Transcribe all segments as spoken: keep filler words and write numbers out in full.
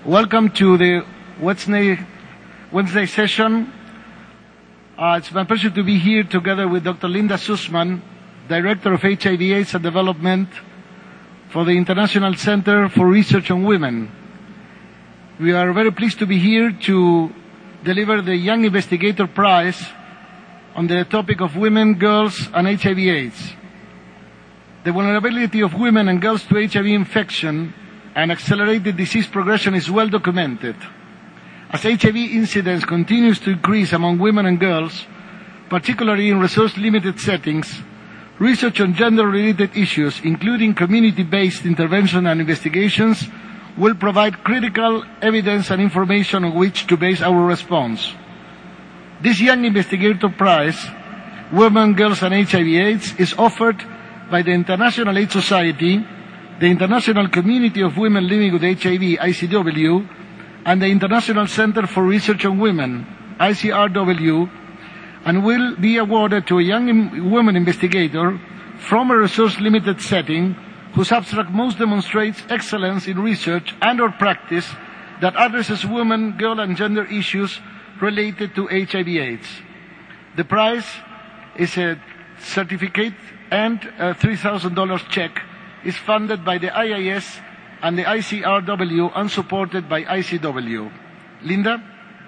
Welcome to the Wednesday, Wednesday session. Uh, it's my pleasure to be here together with Doctor Linda Sussman, Director of H I V AIDS and Development for the International Center for Research on Women. We are very pleased to be here to deliver the Young Investigator Prize on the topic of women, girls, and H I V AIDS. The vulnerability of women and girls to H I V infection and accelerated disease progression is well documented. As H I V incidence continues to increase among women and girls, particularly in resource-limited settings, research on gender-related issues, including community-based intervention and investigations, will provide critical evidence and information on which to base our response. This Young Investigator Prize, Women, Girls, and H I V AIDS, is offered by the International AIDS Society, the International Community of Women Living with H I V, I C W, and the International Center for Research on Women, I C R W, and will be awarded to a young woman investigator from a resource-limited setting whose abstract most demonstrates excellence in research and or practice that addresses women, girl, and gender issues related to H I V AIDS. The prize is a certificate and a three thousand dollars check is funded by the I I S and the I C R W and supported by I C W. Linda?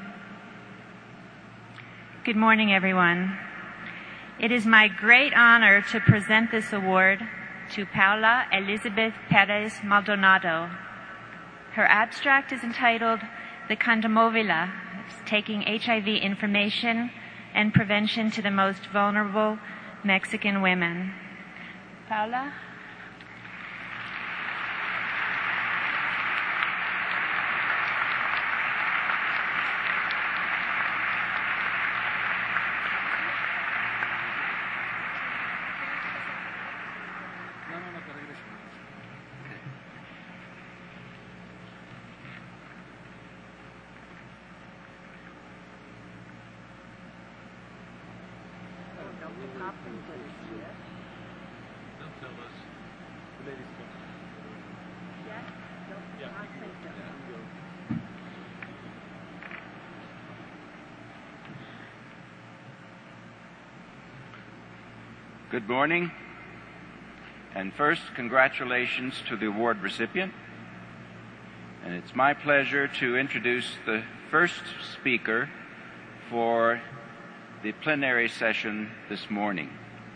Good morning, everyone. It is my great honor to present this award to Paula Elizabeth Perez Maldonado. Her abstract is entitled The Condomovila, Taking H I V Information and Prevention to the Most Vulnerable Mexican Women. Paula? Good morning, and first, congratulations to the award recipient. And it's my pleasure to introduce the first speaker for the plenary session this morning.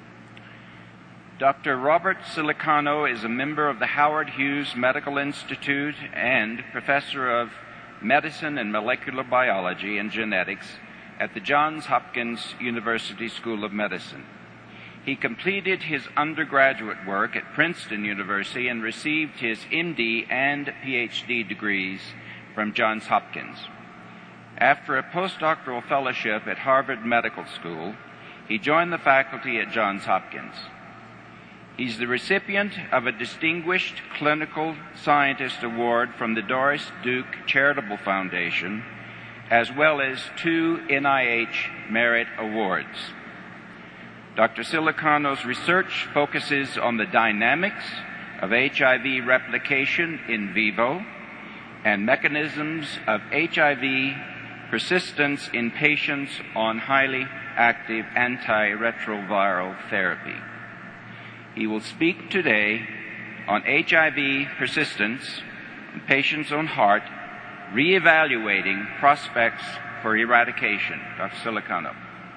Doctor Robert Silicano is a member of the Howard Hughes Medical Institute and professor of medicine and molecular biology and genetics at the Johns Hopkins University School of Medicine. He completed his undergraduate work at Princeton University and received his M D and P H D degrees from Johns Hopkins. After a postdoctoral fellowship at Harvard Medical School, he joined the faculty at Johns Hopkins. He's the recipient of a Distinguished Clinical Scientist Award from the Doris Duke Charitable Foundation, as well as two N I H Merit Awards. Doctor Silicano's research focuses on the dynamics of H I V replication in vivo and mechanisms of H I V persistence in patients on highly active antiretroviral therapy. He will speak today on H I V persistence in patients on heart, reevaluating prospects for eradication. Doctor Silicano.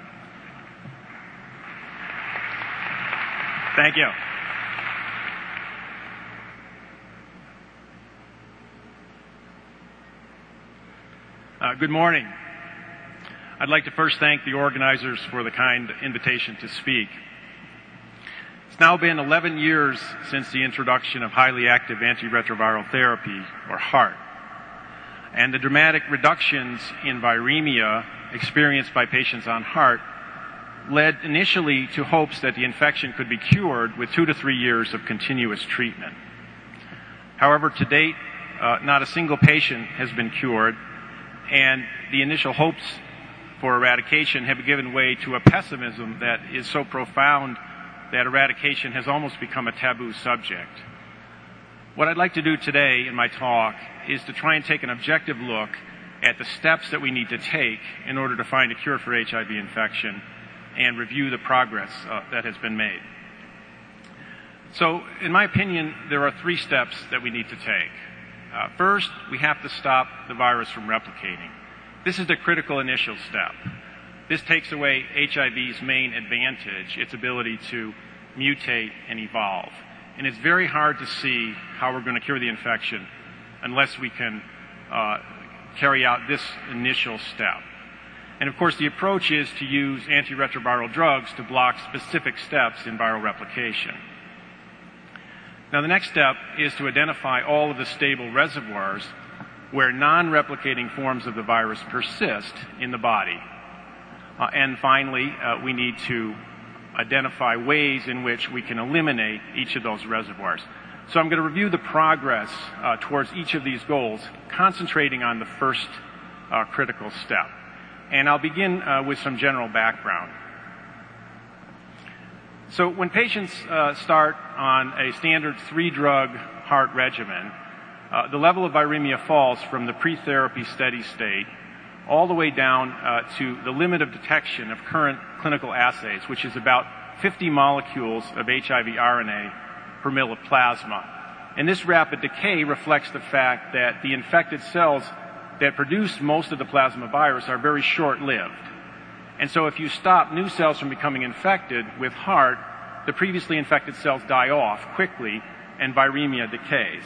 Thank you. Uh, good morning. I'd like to first thank the organizers for the kind invitation to speak. It's now been eleven years since the introduction of highly active antiretroviral therapy, or HAART, and the dramatic reductions in viremia experienced by patients on HAART led initially to hopes that the infection could be cured with two to three years of continuous treatment. However, to date, uh, not a single patient has been cured, and the initial hopes for eradication have given way to a pessimism that is so profound that eradication has almost become a taboo subject. What I'd like to do today in my talk is to try and take an objective look at the steps that we need to take in order to find a cure for H I V infection and review the progress uh, that has been made. So, in my opinion, there are three steps that we need to take. Uh, first, we have to stop the virus from replicating. This is the critical initial step. This takes away H I V's main advantage, its ability to mutate and evolve. And it's very hard to see how we're going to cure the infection unless we can uh, carry out this initial step. And of course, the approach is to use antiretroviral drugs to block specific steps in viral replication. Now, the next step is to identify all of the stable reservoirs where non-replicating forms of the virus persist in the body. Uh, and finally, uh, we need to identify ways in which we can eliminate each of those reservoirs. So I'm going to review the progress uh, towards each of these goals, concentrating on the first uh, critical step. And I'll begin uh, with some general background. So when patients uh, start on a standard three-drug heart regimen, uh, the level of viremia falls from the pre-therapy steady state all the way down uh, to the limit of detection of current clinical assays, which is about fifty molecules of H I V R N A per mil of plasma. And this rapid decay reflects the fact that the infected cells that produce most of the plasma virus are very short-lived. And so if you stop new cells from becoming infected with heart, the previously infected cells die off quickly and viremia decays.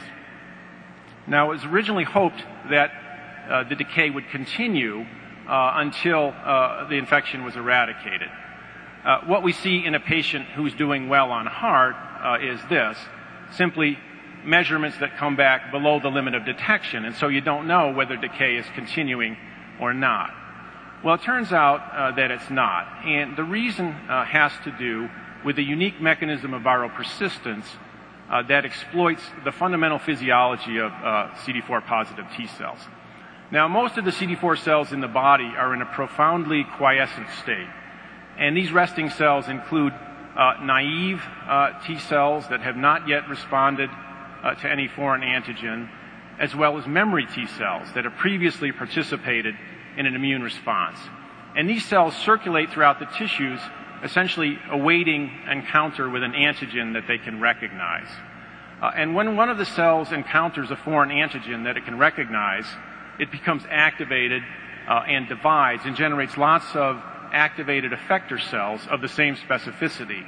Now, it was originally hoped that uh, the decay would continue uh, until uh, the infection was eradicated. Uh, what we see in a patient who's doing well on heart uh, is this, simply measurements that come back below the limit of detection, and so you don't know whether decay is continuing or not. Well, it turns out uh, that it's not, and the reason uh, has to do with the unique mechanism of viral persistence uh, that exploits the fundamental physiology of uh, C D four positive T cells. Now, most of the C D four cells in the body are in a profoundly quiescent state, and these resting cells include uh, naive uh, T cells that have not yet responded uh, to any foreign antigen, as well as memory T cells that have previously participated in an immune response. And these cells circulate throughout the tissues, essentially awaiting encounter with an antigen that they can recognize. Uh, and when one of the cells encounters a foreign antigen that it can recognize, it becomes activated uh, and divides and generates lots of activated effector cells of the same specificity.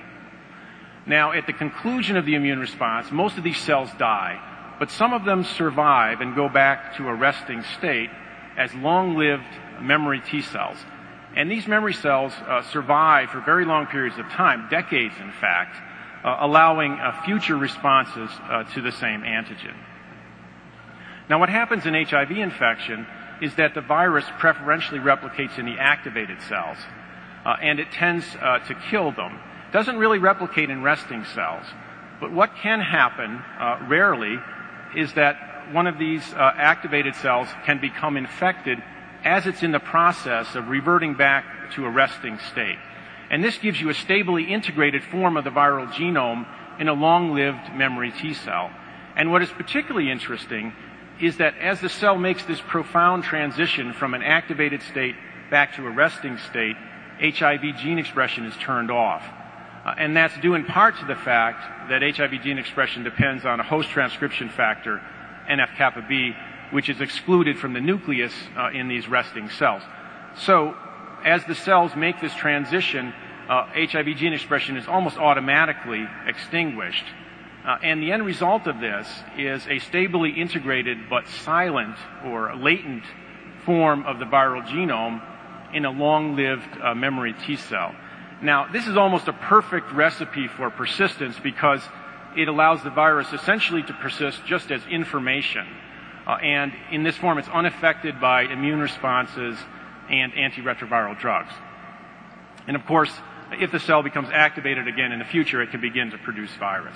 Now, at the conclusion of the immune response, most of these cells die, but some of them survive and go back to a resting state as long-lived memory T cells. And these memory cells uh, survive for very long periods of time, decades in fact, uh, allowing uh, future responses uh, to the same antigen. Now, what happens in H I V infection is that the virus preferentially replicates in the activated cells, uh, and it tends uh, to kill them. It doesn't really replicate in resting cells. But what can happen, uh, rarely, is that one of these uh, activated cells can become infected as it's in the process of reverting back to a resting state. And this gives you a stably integrated form of the viral genome in a long-lived memory T cell. And what is particularly interesting is that as the cell makes this profound transition from an activated state back to a resting state, H I V gene expression is turned off. Uh, and that's due in part to the fact that H I V gene expression depends on a host transcription factor, N F kappa B, which is excluded from the nucleus uh, in these resting cells. So, as the cells make this transition, uh, H I V gene expression is almost automatically extinguished. Uh, and the end result of this is a stably integrated but silent or latent form of the viral genome in a long-lived uh, memory T cell. Now, this is almost a perfect recipe for persistence because it allows the virus essentially to persist just as information. Uh, and in this form, it's unaffected by immune responses and antiretroviral drugs. And of course, if the cell becomes activated again in the future, it can begin to produce virus.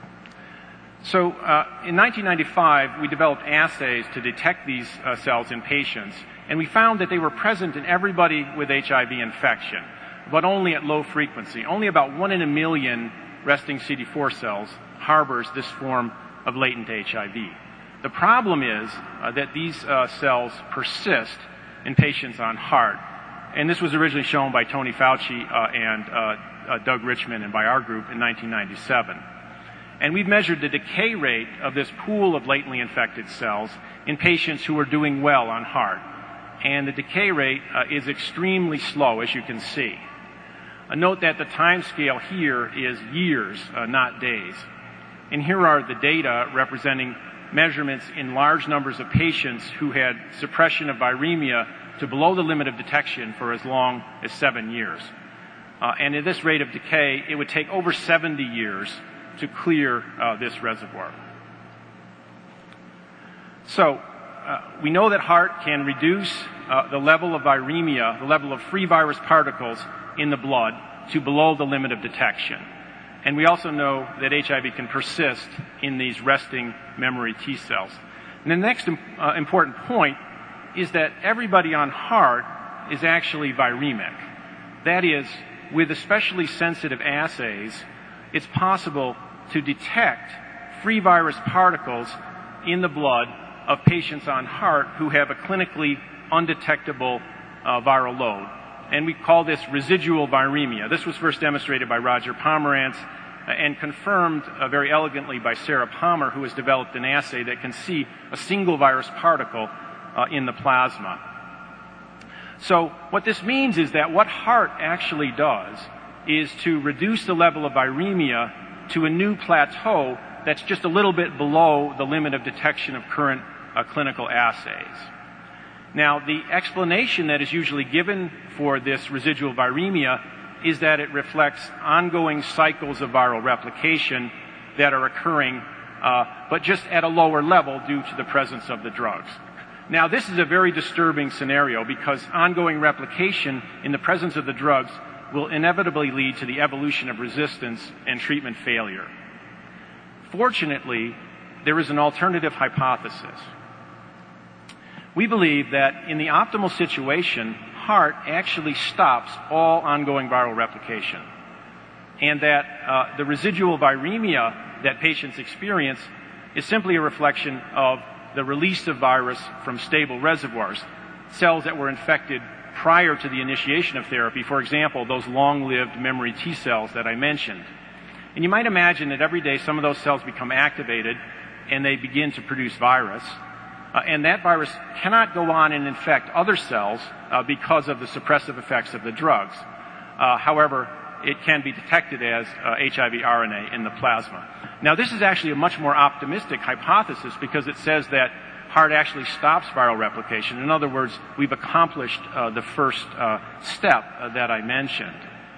So uh, in nineteen ninety-five, we developed assays to detect these uh, cells in patients, and we found that they were present in everybody with H I V infection, but only at low frequency. Only about one in a million resting C D four cells harbors this form of latent H I V. The problem is uh, that these uh, cells persist in patients on heart, and this was originally shown by Tony Fauci uh, and uh, uh, Doug Richman and by our group in nineteen ninety-seven. And we've measured the decay rate of this pool of latently infected cells in patients who are doing well on heart. And the decay rate uh, is extremely slow, as you can see. Uh, note that the time scale here is years, uh, not days. And here are the data representing measurements in large numbers of patients who had suppression of viremia to below the limit of detection for as long as seven years. Uh, and at this rate of decay, it would take over seventy years to clear uh, this reservoir. So, uh, we know that heart can reduce uh, the level of viremia, the level of free virus particles in the blood to below the limit of detection. And we also know that H I V can persist in these resting memory T cells. And the next uh, important point is that everybody on heart is actually viremic. That is, with especially sensitive assays, it's possible to detect free virus particles in the blood of patients on heart who have a clinically undetectable uh, viral load. And we call this residual viremia. This was first demonstrated by Roger Pomerantz uh, and confirmed uh, very elegantly by Sarah Palmer, who has developed an assay that can see a single virus particle uh, in the plasma. So what this means is that what heart actually does is to reduce the level of viremia to a new plateau that's just a little bit below the limit of detection of current uh, clinical assays. Now, the explanation that is usually given for this residual viremia is that it reflects ongoing cycles of viral replication that are occurring, uh, but just at a lower level due to the presence of the drugs. Now, this is a very disturbing scenario because ongoing replication in the presence of the drugs will inevitably lead to the evolution of resistance and treatment failure. Fortunately, there is an alternative hypothesis. We believe that in the optimal situation, heart actually stops all ongoing viral replication, and that uh, the residual viremia that patients experience is simply a reflection of the release of virus from stable reservoirs, cells that were infected prior to the initiation of therapy, for example, those long-lived memory T cells that I mentioned. And you might imagine that every day some of those cells become activated and they begin to produce virus. Uh, and that virus cannot go on and infect other cells uh, because of the suppressive effects of the drugs. Uh, however, it can be detected as uh, H I V R N A in the plasma. Now, this is actually a much more optimistic hypothesis because it says that heart actually stops viral replication. In other words, we've accomplished uh, the first uh, step uh, that I mentioned.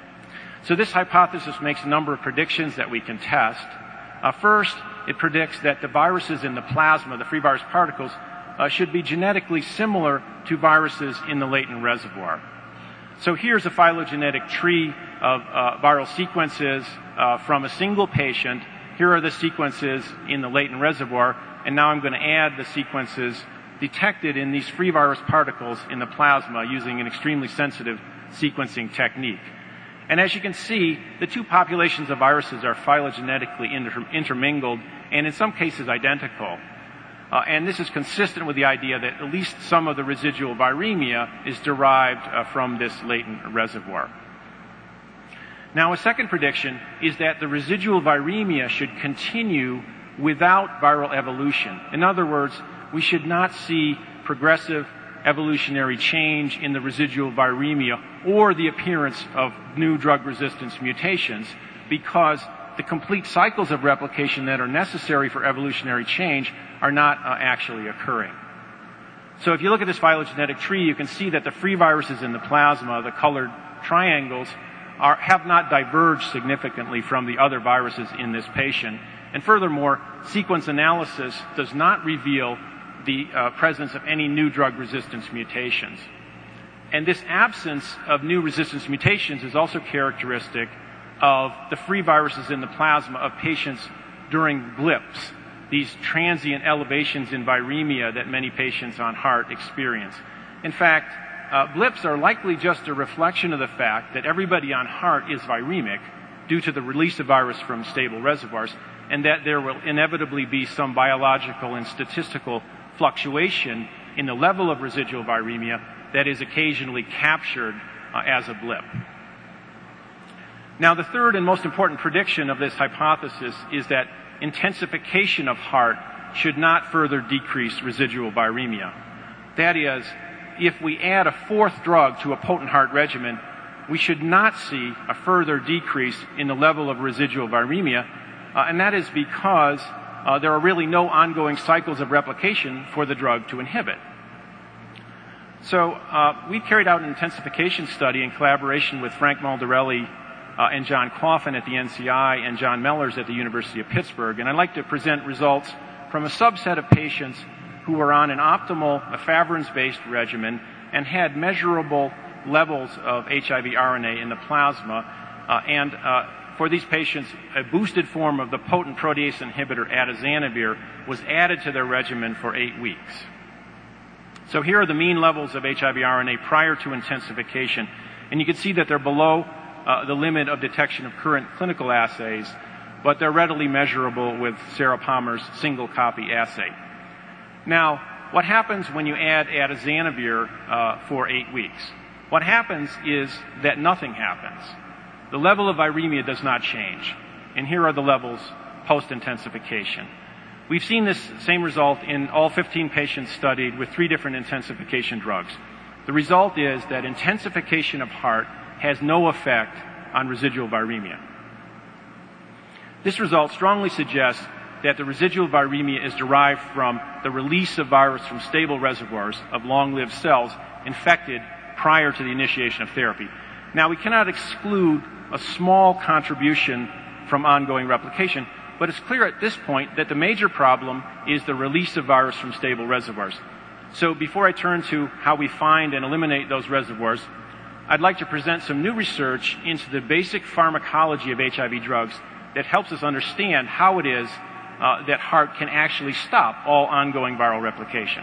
So this hypothesis makes a number of predictions that we can test. Uh, first, it predicts that the viruses in the plasma, the free virus particles, uh, should be genetically similar to viruses in the latent reservoir. So here's a phylogenetic tree of uh, viral sequences uh, from a single patient. Here are the sequences in the latent reservoir, and now I'm going to add the sequences detected in these free virus particles in the plasma using an extremely sensitive sequencing technique. And as you can see, the two populations of viruses are phylogenetically inter- intermingled and in some cases identical. Uh, and this is consistent with the idea that at least some of the residual viremia is derived uh, from this latent reservoir. Now, a second prediction is that the residual viremia should continue without viral evolution. In other words, we should not see progressive evolutionary change in the residual viremia or the appearance of new drug resistance mutations because the complete cycles of replication that are necessary for evolutionary change are not uh, actually occurring. So if you look at this phylogenetic tree, you can see that the free viruses in the plasma, the colored triangles, are, have not diverged significantly from the other viruses in this patient. And furthermore, sequence analysis does not reveal the uh, presence of any new drug resistance mutations. And this absence of new resistance mutations is also characteristic of the free viruses in the plasma of patients during blips, these transient elevations in viremia that many patients on heart experience. In fact, uh, blips are likely just a reflection of the fact that everybody on heart is viremic due to the release of virus from stable reservoirs, and that there will inevitably be some biological and statistical fluctuation in the level of residual viremia that is occasionally captured uh, as a blip. Now, the third and most important prediction of this hypothesis is that intensification of heart should not further decrease residual viremia. That is, if we add a fourth drug to a potent heart regimen, we should not see a further decrease in the level of residual viremia, uh, and that is because uh, there are really no ongoing cycles of replication for the drug to inhibit. So uh, we carried out an intensification study in collaboration with Frank Maldarelli uh, and John Coffin at the N C I and John Mellors at the University of Pittsburgh, and I'd like to present results from a subset of patients who were on an optimal efavirenz-based regimen and had measurable levels of H I V R N A in the plasma. Uh, and uh, for these patients, a boosted form of the potent protease inhibitor atazanavir was added to their regimen for eight weeks. So here are the mean levels of H I V R N A prior to intensification. And you can see that they're below uh, the limit of detection of current clinical assays, but they're readily measurable with Sarah Palmer's single copy assay. Now, what happens when you add atazanavir uh, for eight weeks? What happens is that nothing happens. The level of viremia does not change. And here are the levels post-intensification. We've seen this same result in all fifteen patients studied with three different intensification drugs. The result is that intensification of heart has no effect on residual viremia. This result strongly suggests that the residual viremia is derived from the release of virus from stable reservoirs of long-lived cells infected prior to the initiation of therapy. Now, we cannot exclude a small contribution from ongoing replication, but it's clear at this point that the major problem is the release of virus from stable reservoirs. So before I turn to how we find and eliminate those reservoirs, I'd like to present some new research into the basic pharmacology of H I V drugs that helps us understand how it is uh, that heart can actually stop all ongoing viral replication.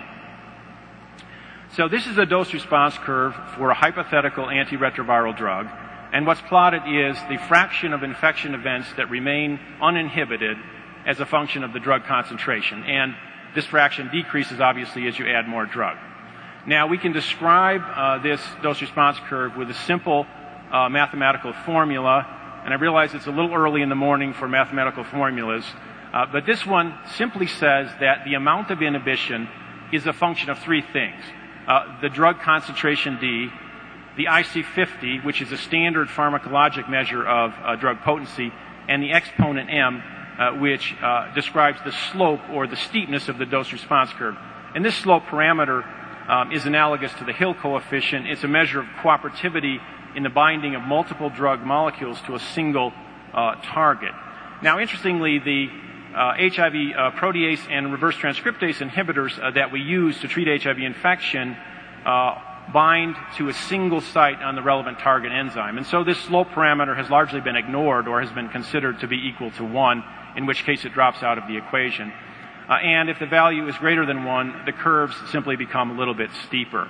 So this is a dose-response curve for a hypothetical antiretroviral drug, and what's plotted is the fraction of infection events that remain uninhibited as a function of the drug concentration, and this fraction decreases obviously as you add more drug. Now, we can describe uh, this dose-response curve with a simple uh, mathematical formula, and I realize it's a little early in the morning for mathematical formulas, uh, but this one simply says that the amount of inhibition is a function of three things. Uh, the drug concentration D, the I C fifty, which is a standard pharmacologic measure of uh, drug potency, and the exponent M, uh, which uh, describes the slope or the steepness of the dose-response curve. And this slope parameter um, is analogous to the Hill coefficient. It's a measure of cooperativity in the binding of multiple drug molecules to a single uh, target. Now, interestingly, the uh, H I V uh, protease and reverse transcriptase inhibitors uh, that we use to treat H I V infection uh, bind to a single site on the relevant target enzyme. And so this slope parameter has largely been ignored or has been considered to be equal to one, in which case it drops out of the equation. Uh, and if the value is greater than one, the curves simply become a little bit steeper.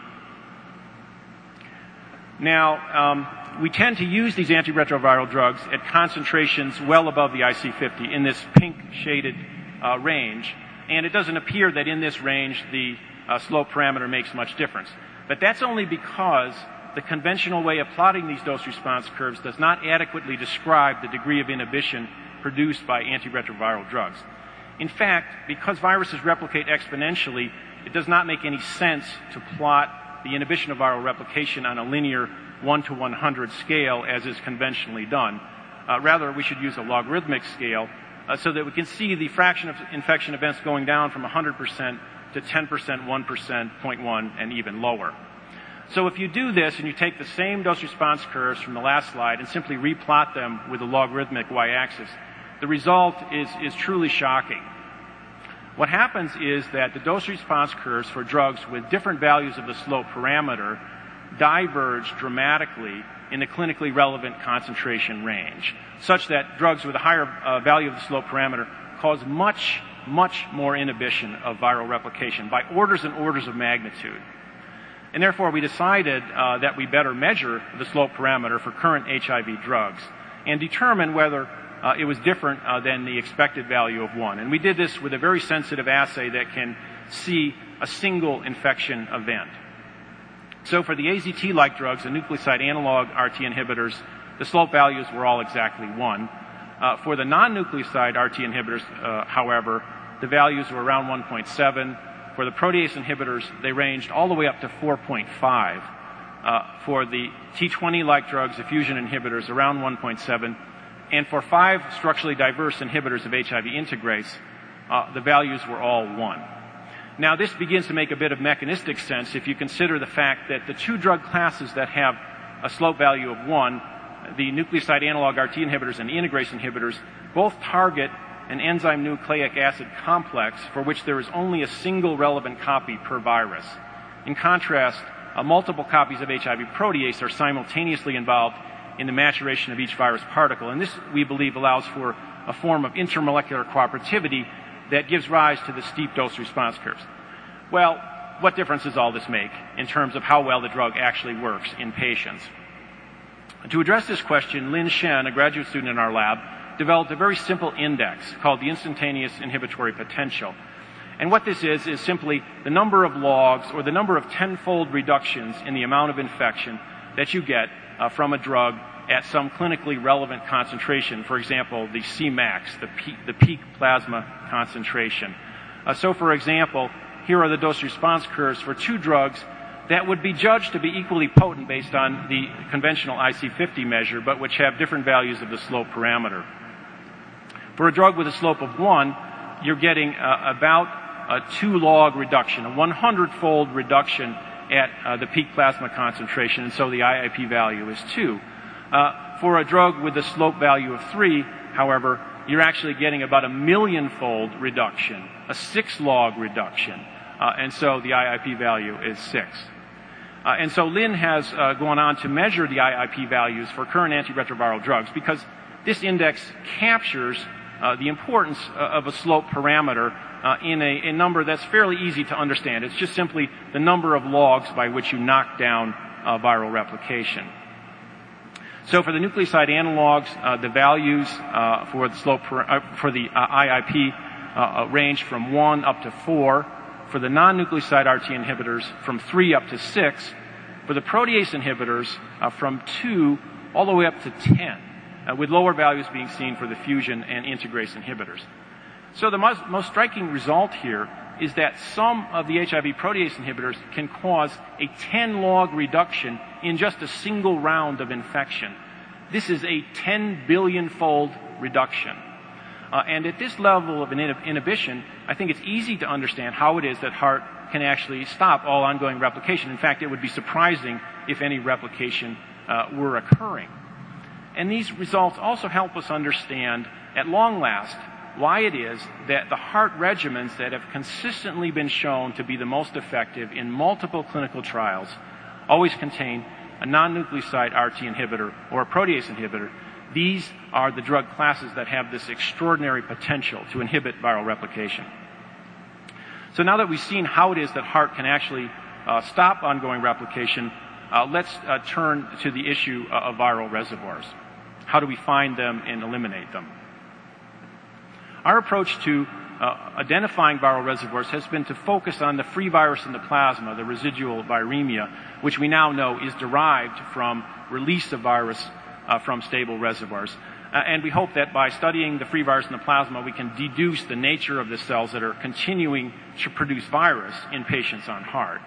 Now, um, we tend to use these antiretroviral drugs at concentrations well above the I C fifty in this pink shaded uh, range, and it doesn't appear that in this range the uh, slope parameter makes much difference. But that's only because the conventional way of plotting these dose-response curves does not adequately describe the degree of inhibition produced by antiretroviral drugs. In fact, because viruses replicate exponentially, it does not make any sense to plot the inhibition of viral replication on a linear one to one hundred scale as is conventionally done. Uh, rather, we should use a logarithmic scale uh, so that we can see the fraction of infection events going down from one hundred percent to ten percent, one percent, zero point one, and even lower. So if you do this and you take the same dose-response curves from the last slide and simply replot them with a logarithmic y-axis, the result is, is truly shocking. What happens is that the dose-response curves for drugs with different values of the slope parameter diverge dramatically in the clinically relevant concentration range, such that drugs with a higher uh, value of the slope parameter cause much, much more inhibition of viral replication by orders and orders of magnitude. And therefore, we decided uh, that we better measure the slope parameter for current H I V drugs and determine whether uh, it was different uh, than the expected value of one. And we did this with a very sensitive assay that can see a single infection event. So for the A Z T-like drugs, the nucleoside analog R T inhibitors, the slope values were all exactly one. Uh, for the non-nucleoside R T inhibitors, uh, however, the values were around one point seven. For the protease inhibitors, they ranged all the way up to four point five. Uh, for the T twenty-like drugs, the fusion inhibitors, around one point seven. And for five structurally diverse inhibitors of H I V integrase, uh, the values were all one. Now, this begins to make a bit of mechanistic sense if you consider the fact that the two drug classes that have a slope value of one, the nucleoside analog R T inhibitors and the integrase inhibitors, both target an enzyme nucleic acid complex for which there is only a single relevant copy per virus. In contrast, uh, multiple copies of H I V protease are simultaneously involved in the maturation of each virus particle, and this, we believe, allows for a form of intermolecular cooperativity that gives rise to the steep dose response curves. Well, what difference does all this make in terms of how well the drug actually works in patients? To address this question, Lin Shen, a graduate student in our lab, developed a very simple index called the instantaneous inhibitory potential. And what this is, is simply the number of logs or the number of tenfold reductions in the amount of infection that you get uh, from a drug at some clinically relevant concentration, for example, the C max, the peak, the peak plasma concentration. Uh, so, for example, here are the dose-response curves for two drugs that would be judged to be equally potent based on the conventional I C fifty measure, but which have different values of the slope parameter. For a drug with a slope of one, you're getting uh, about a two log reduction, a one hundred fold reduction at uh, the peak plasma concentration, and so the I I P value is two. Uh, for a drug with a slope value of three, however, you're actually getting about a million-fold reduction, a six-log reduction, uh, and so the I I P value is six. Uh, and so Lin has uh, gone on to measure the I I P values for current antiretroviral drugs because this index captures uh, the importance uh, of a slope parameter uh, in a, a number that's fairly easy to understand. It's just simply the number of logs by which you knock down uh, viral replication. So for the nucleoside analogs, uh, the values uh, for the slope per, uh, for the uh, I I P uh, range from one up to four. For the non-nucleoside R T inhibitors, from three up to six. For the protease inhibitors, uh, from two all the way up to ten, uh, with lower values being seen for the fusion and integrase inhibitors. So the most, most striking result here is that some of the H I V protease inhibitors can cause a ten log reduction in just a single round of infection. This is a ten billion fold reduction. Uh, and at this level of inhibition, I think it's easy to understand how it is that heart can actually stop all ongoing replication. In fact, it would be surprising if any replication uh, were occurring. And these results also help us understand, at long last, why it is that the heart regimens that have consistently been shown to be the most effective in multiple clinical trials always contain a non-nucleoside R T inhibitor or a protease inhibitor. These are the drug classes that have this extraordinary potential to inhibit viral replication. So now that we've seen how it is that heart can actually uh, stop ongoing replication, uh, let's uh, turn to the issue uh, of viral reservoirs. How do we find them and eliminate them? Our approach to uh, identifying viral reservoirs has been to focus on the free virus in the plasma, the residual viremia, which we now know is derived from release of virus uh, from stable reservoirs. Uh, and we hope that by studying the free virus in the plasma, we can deduce the nature of the cells that are continuing to produce virus in patients on heart.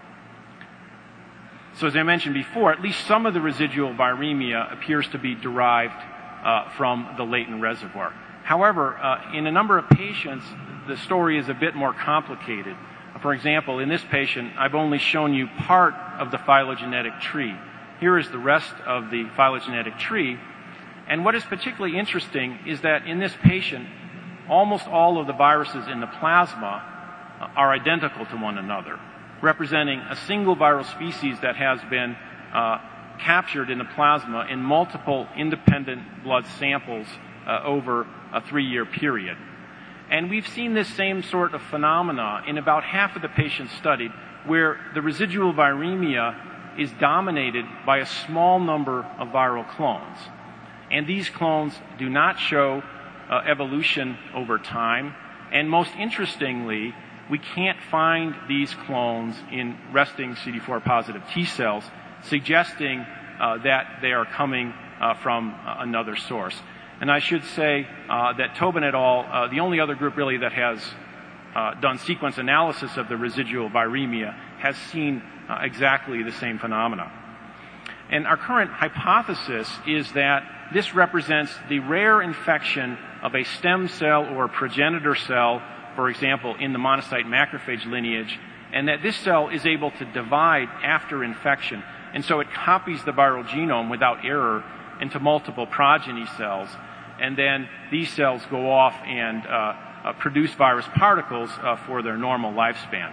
So as I mentioned before, at least some of the residual viremia appears to be derived uh, from the latent reservoir. However, uh, in a number of patients, the story is a bit more complicated. For example, in this patient, I've only shown you part of the phylogenetic tree. Here is the rest of the phylogenetic tree. And what is particularly interesting is that in this patient, almost all of the viruses in the plasma are identical to one another, representing a single viral species that has been uh, captured in the plasma in multiple independent blood samples uh, over a three-year period. And we've seen this same sort of phenomena in about half of the patients studied, where the residual viremia is dominated by a small number of viral clones. And these clones do not show uh, evolution over time. And most interestingly, we can't find these clones in resting C D four positive T cells, suggesting uh, that they are coming uh, from uh, another source. And I should say uh, that Tobin et al., uh, the only other group really that has uh, done sequence analysis of the residual viremia, has seen uh, exactly the same phenomena. And our current hypothesis is that this represents the rare infection of a stem cell or progenitor cell, for example, in the monocyte macrophage lineage, and that this cell is able to divide after infection. And so it copies the viral genome without error into multiple progeny cells, and then these cells go off and uh, uh, produce virus particles uh, for their normal lifespan.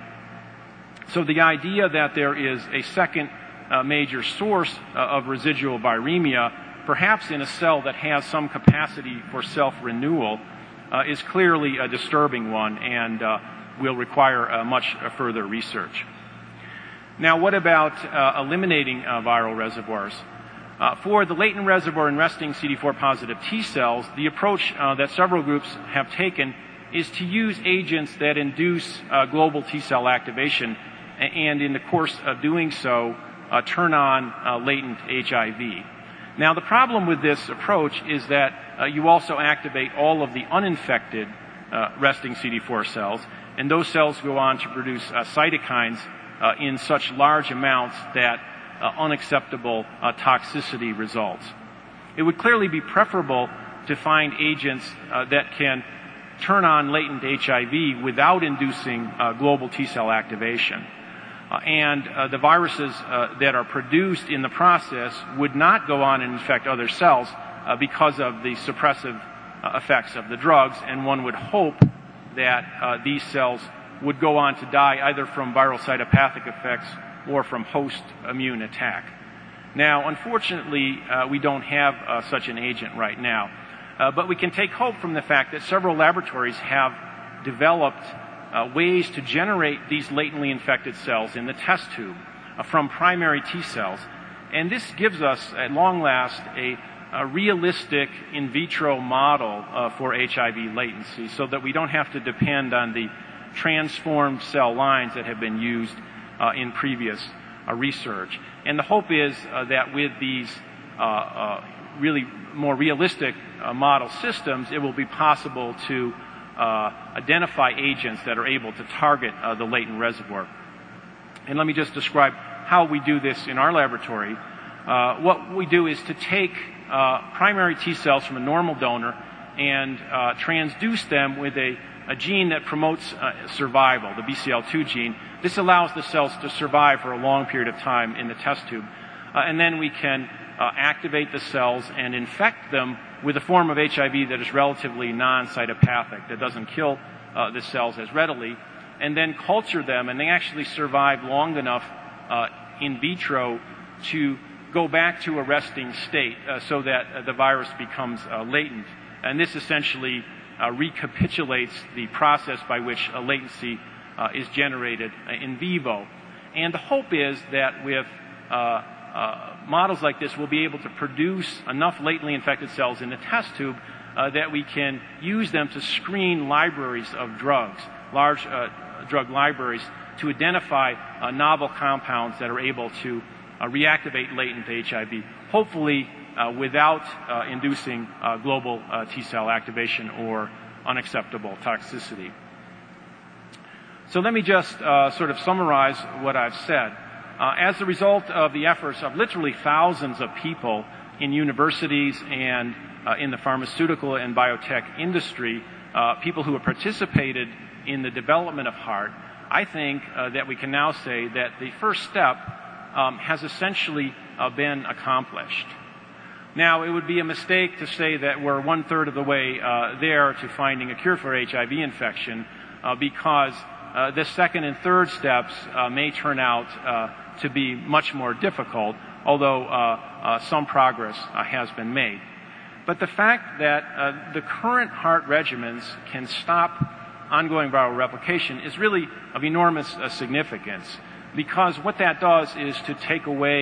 So the idea that there is a second uh, major source uh, of residual viremia, perhaps in a cell that has some capacity for self-renewal, uh, is clearly a disturbing one and uh, will require uh, much uh, further research. Now, what about uh, eliminating uh, viral reservoirs? Uh, for the latent reservoir in resting C D four positive T cells, the approach uh, that several groups have taken is to use agents that induce uh, global T cell activation, and in the course of doing so, uh, turn on uh, latent H I V. Now, the problem with this approach is that uh, you also activate all of the uninfected uh, resting C D four cells, and those cells go on to produce uh, cytokines uh, in such large amounts that uh, unacceptable uh, toxicity results. It would clearly be preferable to find agents uh, that can turn on latent H I V without inducing uh, global T cell activation. Uh, and uh, the viruses uh, that are produced in the process would not go on and infect other cells uh, because of the suppressive uh, effects of the drugs, and one would hope that uh, these cells would go on to die either from viral cytopathic effects or from host immune attack. Now, unfortunately, uh, we don't have uh, such an agent right now, uh, but we can take hope from the fact that several laboratories have developed Uh, ways to generate these latently infected cells in the test tube uh, from primary T cells. And this gives us, at long last, a, a realistic in vitro model uh, for H I V latency, so that we don't have to depend on the transformed cell lines that have been used uh, in previous uh, research. And the hope is uh, that with these uh, uh, really more realistic uh, model systems, it will be possible to Uh, identify agents that are able to target uh, the latent reservoir. And let me just describe how we do this in our laboratory. Uh, what we do is to take uh, primary T cells from a normal donor and uh, transduce them with a, a gene that promotes uh, survival, the B C L two gene. This allows the cells to survive for a long period of time in the test tube. Uh, and then we can uh, activate the cells and infect them with a form of H I V that is relatively non-cytopathic, that doesn't kill uh, the cells as readily, and then culture them, and they actually survive long enough uh, in vitro to go back to a resting state uh, so that uh, the virus becomes uh, latent. And this essentially uh, recapitulates the process by which a latency uh, is generated uh, in vivo. And the hope is that with uh, Uh, models like this will be able to produce enough latently infected cells in the test tube uh, that we can use them to screen libraries of drugs, large uh, drug libraries, to identify uh, novel compounds that are able to uh, reactivate latent H I V, hopefully uh, without uh, inducing uh, global uh, T cell activation or unacceptable toxicity. So let me just uh, sort of summarize what I've said. Uh, as a result of the efforts of literally thousands of people in universities and uh, in the pharmaceutical and biotech industry, uh, people who have participated in the development of HAART, I think uh, that we can now say that the first step um, has essentially uh, been accomplished. Now, it would be a mistake to say that we're one-third of the way uh, there to finding a cure for H I V infection, uh, because uh, the second and third steps uh, may turn out uh, to be much more difficult, although uh, uh, some progress uh, has been made. But the fact that uh, the current HAART regimens can stop ongoing viral replication is really of enormous uh, significance, because what that does is to take away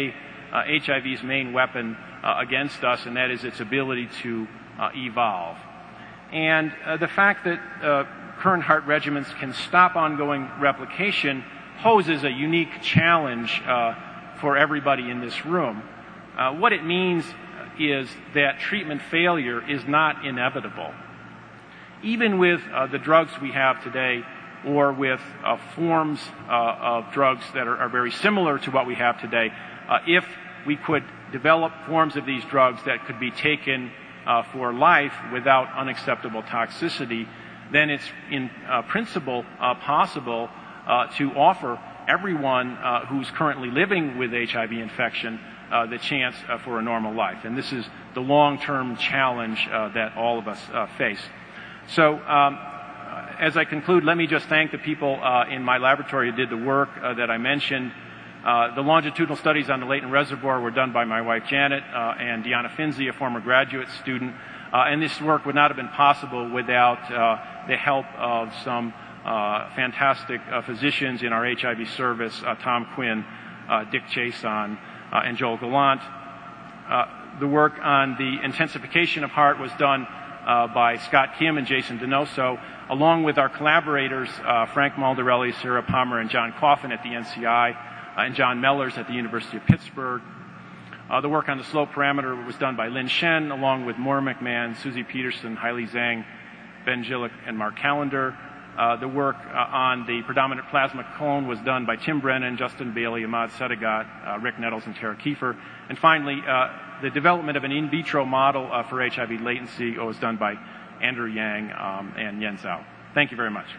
uh, H I V's main weapon uh, against us, and that is its ability to uh, evolve. And uh, the fact that uh, current heart regimens can stop ongoing replication poses a unique challenge uh, for everybody in this room. Uh, what it means is that treatment failure is not inevitable. Even with uh, the drugs we have today, or with uh, forms uh, of drugs that are, are very similar to what we have today, uh, if we could develop forms of these drugs that could be taken uh, for life without unacceptable toxicity, then it's in uh, principle uh, possible uh, to offer everyone uh, who's currently living with H I V infection uh, the chance uh, for a normal life. And this is the long-term challenge uh, that all of us uh, face. So, um, as I conclude, let me just thank the people uh, in my laboratory who did the work uh, that I mentioned. Uh, the longitudinal studies on the latent reservoir were done by my wife Janet uh, and Deanna Finzi, a former graduate student. Uh, and this work would not have been possible without uh, the help of some uh, fantastic uh, physicians in our H I V service, uh, Tom Quinn, uh, Dick Chason, uh, and Joel Gallant. Uh, the work on the intensification of heart was done uh, by Scott Kim and Jason Donoso, along with our collaborators, uh, Frank Maldarelli, Sarah Palmer, and John Coffin at the N C I, uh, and John Mellers at the University of Pittsburgh. Uh, the work on the slope parameter was done by Lin Shen, along with Maura McMahon, Susie Peterson, Hailey Zhang, Ben Gillick, and Mark Callender. Uh, the work uh, on the predominant plasma cone was done by Tim Brennan, Justin Bailey, Ahmad Sadigat, uh, Rick Nettles, and Tara Kiefer. And finally, uh, the development of an in vitro model uh, for H I V latency was done by Andrew Yang um, and Yen Zhao. Thank you very much.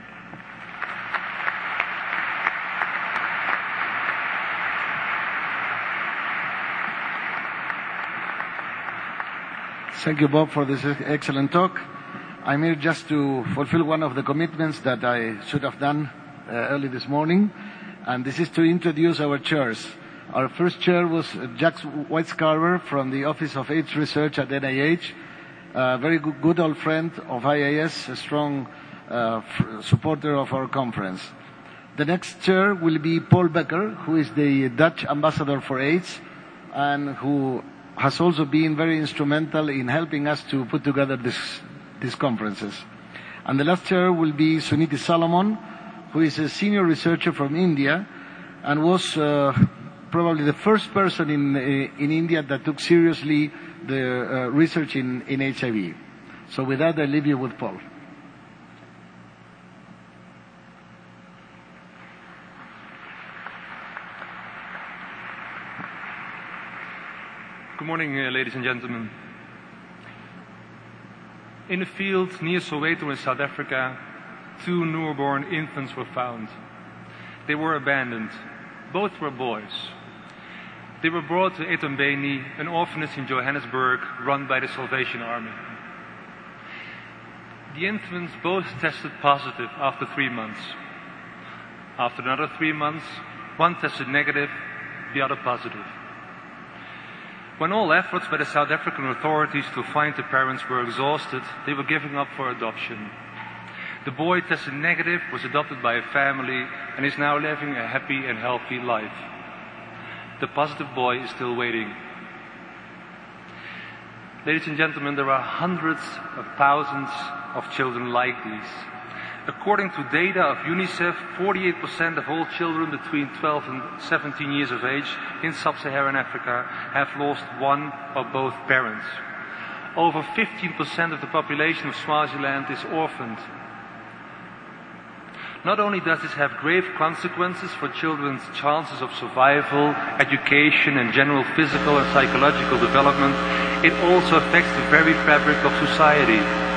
Thank you, Bob, for this excellent talk. I'm here just to fulfill one of the commitments that I should have done uh, early this morning, and this is to introduce our chairs. Our first chair was Jack Weiscarver from the Office of AIDS Research at N I H, a very good, good old friend of I A S, a strong uh, f- supporter of our conference. The next chair will be Paul Becker, who is the Dutch ambassador for AIDS, and who has also been very instrumental in helping us to put together this, these conferences. And the last chair will be Suniti Solomon, who is a senior researcher from India and was uh, probably the first person in, uh, in India that took seriously the uh, research in, in H I V. So with that, I leave you with Paul. Good morning, uh, ladies and gentlemen. In a field near Soweto in South Africa, two newborn infants were found. They were abandoned. Both were boys. They were brought to Etombeni, an orphanage in Johannesburg run by the Salvation Army. The infants both tested positive after three months. After another three months, one tested negative, the other positive. When all efforts by the South African authorities to find the parents were exhausted, they were giving up for adoption. The boy tested negative, was adopted by a family, and is now living a happy and healthy life. The positive boy is still waiting. Ladies and gentlemen, there are hundreds of thousands of children like these. According to data of UNICEF, forty-eight percent of all children between twelve and seventeen years of age in sub-Saharan Africa have lost one or both parents. Over fifteen percent of the population of Swaziland is orphaned. Not only does this have grave consequences for children's chances of survival, education, and general physical and psychological development, it also affects the very fabric of society.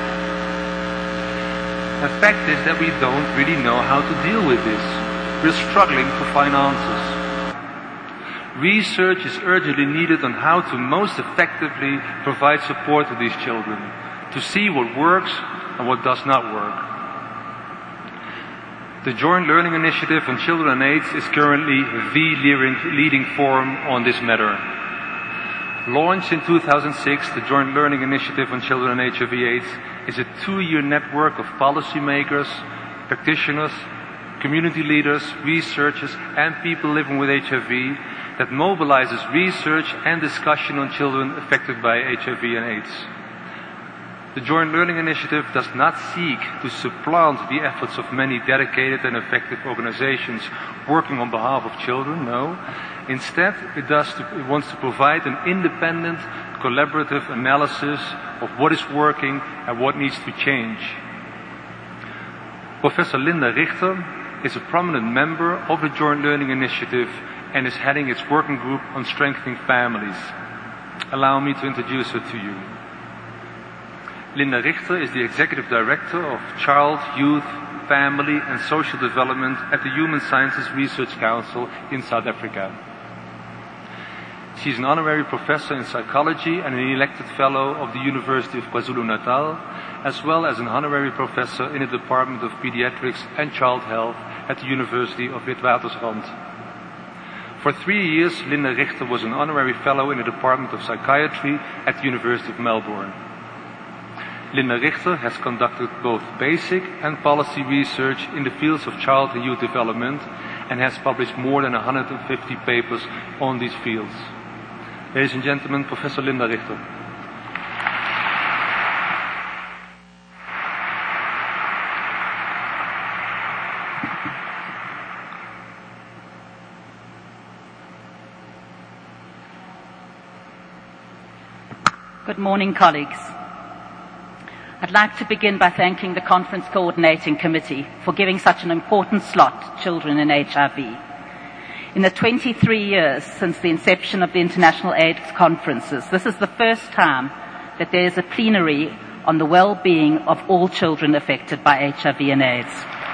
The fact is that we don't really know how to deal with this. We're struggling to find answers. Research is urgently needed on how to most effectively provide support to these children, to see what works and what does not work. The Joint Learning Initiative on Children and AIDS is currently the leading forum on this matter. Launched in two thousand six, the Joint Learning Initiative on Children and H I V AIDS is a two-year network of policymakers, practitioners, community leaders, researchers, and people living with H I V that mobilizes research and discussion on children affected by H I V and AIDS. The Joint Learning Initiative does not seek to supplant the efforts of many dedicated and effective organizations working on behalf of children, no. Instead, it, does to, it wants to provide an independent, collaborative analysis of what is working and what needs to change. Professor Linda Richter is a prominent member of the Joint Learning Initiative and is heading its working group on strengthening families. Allow me to introduce her to you. Linda Richter is the Executive Director of Child, Youth, Family and Social Development at the Human Sciences Research Council in South Africa. She's an honorary professor in psychology and an elected fellow of the University of KwaZulu-Natal, as well as an honorary professor in the Department of Pediatrics and Child Health at the University of Witwatersrand. For three years, Linda Richter was an honorary fellow in the Department of Psychiatry at the University of Melbourne. Linda Richter has conducted both basic and policy research in the fields of child and youth development and has published more than one hundred fifty papers on these fields. Ladies and gentlemen, Professor Linda Richter. Good morning, colleagues. I'd like to begin by thanking the Conference Coordinating Committee for giving such an important slot to children in H I V. In the twenty-three years since the inception of the International AIDS Conferences, this is the first time that there is a plenary on the well-being of all children affected by H I V and AIDS.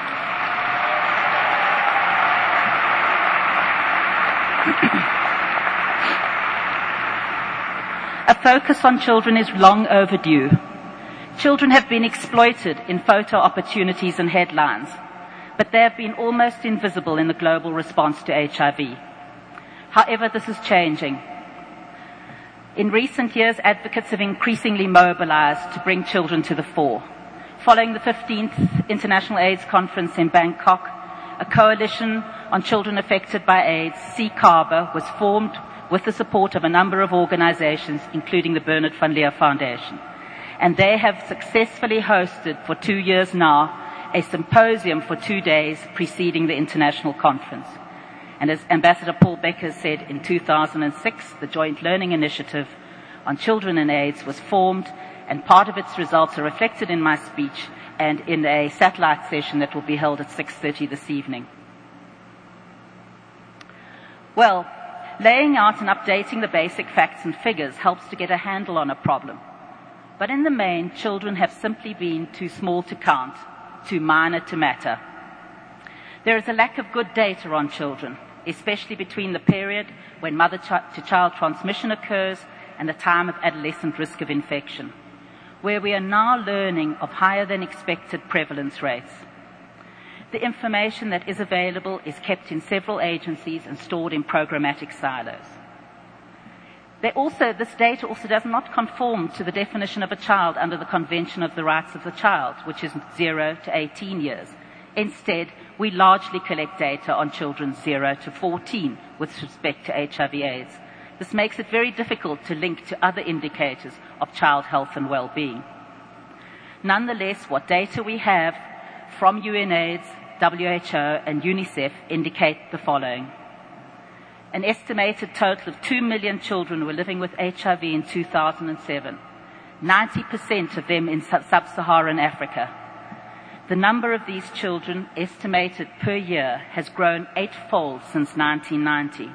A focus on children is long overdue. Children have been exploited in photo opportunities and headlines, but they have been almost invisible in the global response to H I V. However, this is changing. In recent years, advocates have increasingly mobilized to bring children to the fore. Following the fifteenth International AIDS Conference in Bangkok, a coalition on children affected by AIDS, C C A R B A, was formed with the support of a number of organizations, including the Bernard van Leer Foundation. And they have successfully hosted for two years now a symposium for two days preceding the international conference. And as Ambassador Paul Becker said, in two thousand six, the Joint Learning Initiative on Children and AIDS was formed, and part of its results are reflected in my speech and in a satellite session that will be held at six thirty this evening. Well, laying out and updating the basic facts and figures helps to get a handle on a problem. But in the main, children have simply been too small to count, too minor to matter. There is a lack of good data on children, especially between the period when mother-to-child transmission occurs and the time of adolescent risk of infection, where we are now learning of higher than expected prevalence rates. The information that is available is kept in several agencies and stored in programmatic silos. They also, this data also does not conform to the definition of a child under the Convention of the Rights of the Child, which is zero to eighteen years. Instead, we largely collect data on children zero to fourteen with respect to H I V AIDS. This makes it very difficult to link to other indicators of child health and well-being. Nonetheless, what data we have from UNAIDS, W H O and UNICEF indicate the following. An estimated total of two million children were living with H I V in two thousand seven, ninety percent of them in sub-Saharan Africa. The number of these children, estimated per year, has grown eightfold since nineteen ninety.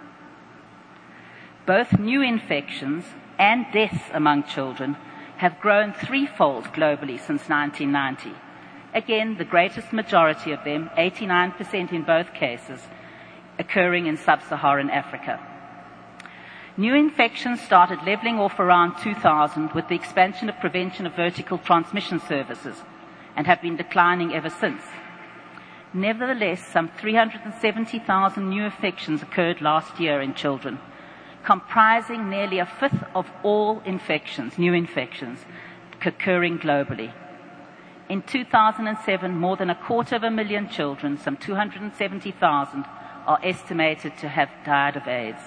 Both new infections and deaths among children have grown threefold globally since nineteen ninety. Again, the greatest majority of them, eighty-nine percent in both cases, occurring in sub-Saharan Africa. New infections started leveling off around two thousand with the expansion of prevention of vertical transmission services and have been declining ever since. Nevertheless, some three hundred seventy thousand new infections occurred last year in children, comprising nearly a fifth of all infections, new infections, occurring globally. In two thousand seven, more than a quarter of a million children, some two hundred seventy thousand, are estimated to have died of AIDS.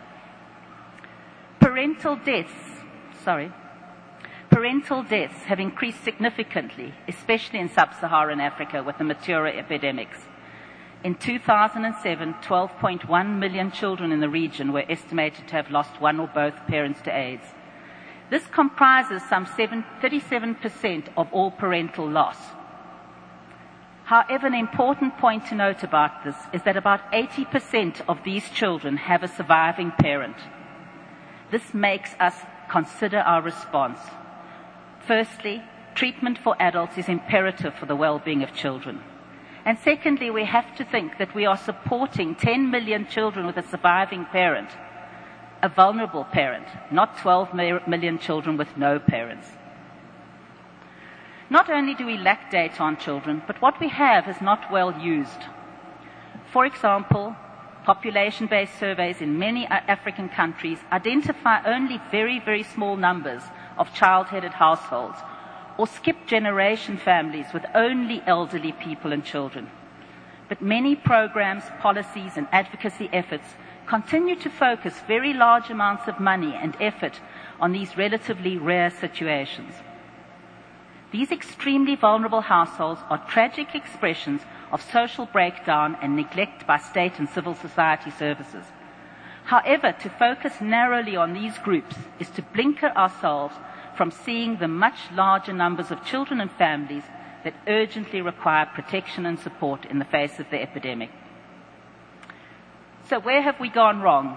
Parental deaths, sorry, parental deaths have increased significantly, especially in sub-Saharan Africa with the Matura epidemics. In two thousand seven, twelve point one million children in the region were estimated to have lost one or both parents to AIDS. This comprises some thirty-seven percent of all parental loss. However, an important point to note about this is that about eighty percent of these children have a surviving parent. This makes us consider our response. Firstly, treatment for adults is imperative for the well-being of children. And secondly, we have to think that we are supporting ten million children with a surviving parent, a vulnerable parent, not twelve million children with no parents. Not only do we lack data on children, but what we have is not well used. For example, population-based surveys in many African countries identify only very, very small numbers of child-headed households, or skip generation families with only elderly people and children. But many programs, policies, and advocacy efforts continue to focus very large amounts of money and effort on these relatively rare situations. These extremely vulnerable households are tragic expressions of social breakdown and neglect by state and civil society services. However, to focus narrowly on these groups is to blinker ourselves from seeing the much larger numbers of children and families that urgently require protection and support in the face of the epidemic. So where have we gone wrong?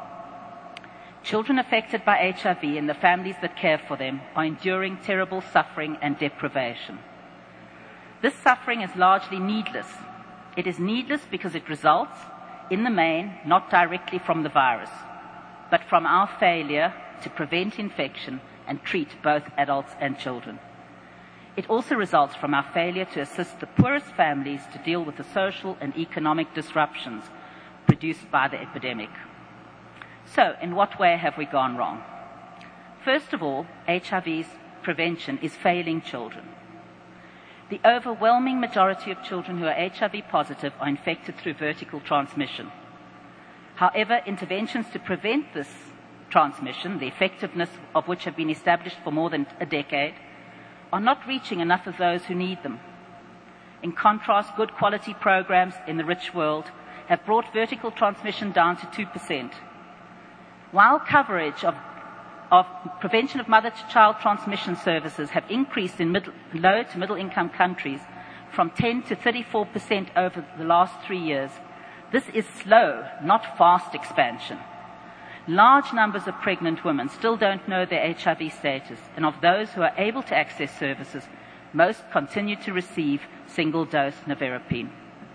Children affected by H I V and the families that care for them are enduring terrible suffering and deprivation. This suffering is largely needless. It is needless because it results, in the main, not directly from the virus, but from our failure to prevent infection and treat both adults and children. It also results from our failure to assist the poorest families to deal with the social and economic disruptions produced by the epidemic. So, in what way have we gone wrong? First of all, H I V's prevention is failing children. The overwhelming majority of children who are H I V positive are infected through vertical transmission. However, interventions to prevent this transmission, the effectiveness of which have been established for more than a decade, are not reaching enough of those who need them. In contrast, good quality programs in the rich world have brought vertical transmission down to two percent. While coverage of, of prevention of mother-to-child transmission services have increased in middle, low to middle-income countries from ten to thirty-four percent over the last three years, this is slow, not fast expansion. Large numbers of pregnant women still don't know their H I V status, and of those who are able to access services, most continue to receive single-dose nevirapine.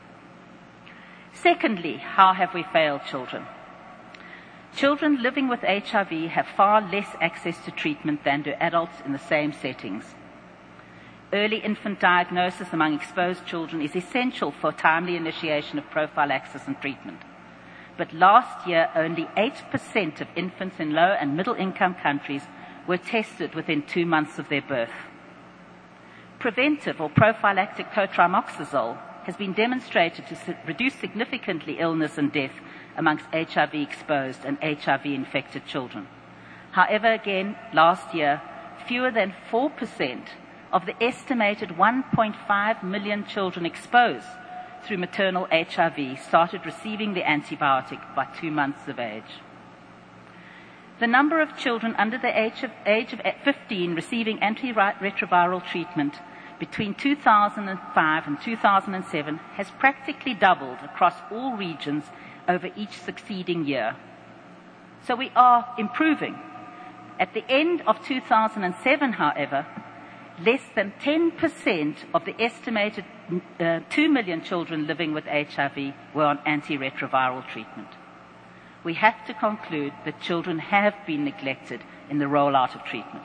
Secondly, how have we failed children? Children living with H I V have far less access to treatment than do adults in the same settings. Early infant diagnosis among exposed children is essential for timely initiation of prophylaxis and treatment. But last year, only eight percent of infants in low and middle-income countries were tested within two months of their birth. Preventive or prophylactic cotrimoxazole has been demonstrated to reduce significantly illness and death amongst H I V-exposed and H I V-infected children. However, again, last year, fewer than four percent of the estimated one point five million children exposed through maternal H I V started receiving the antibiotic by two months of age. The number of children under the age of, age of fifteen receiving antiretroviral treatment between two thousand five and two thousand seven has practically doubled across all regions over each succeeding year. So we are improving. At the end of two thousand seven, however, less than ten percent of the estimated uh, two million children living with H I V were on antiretroviral treatment. We have to conclude that children have been neglected in the rollout of treatment.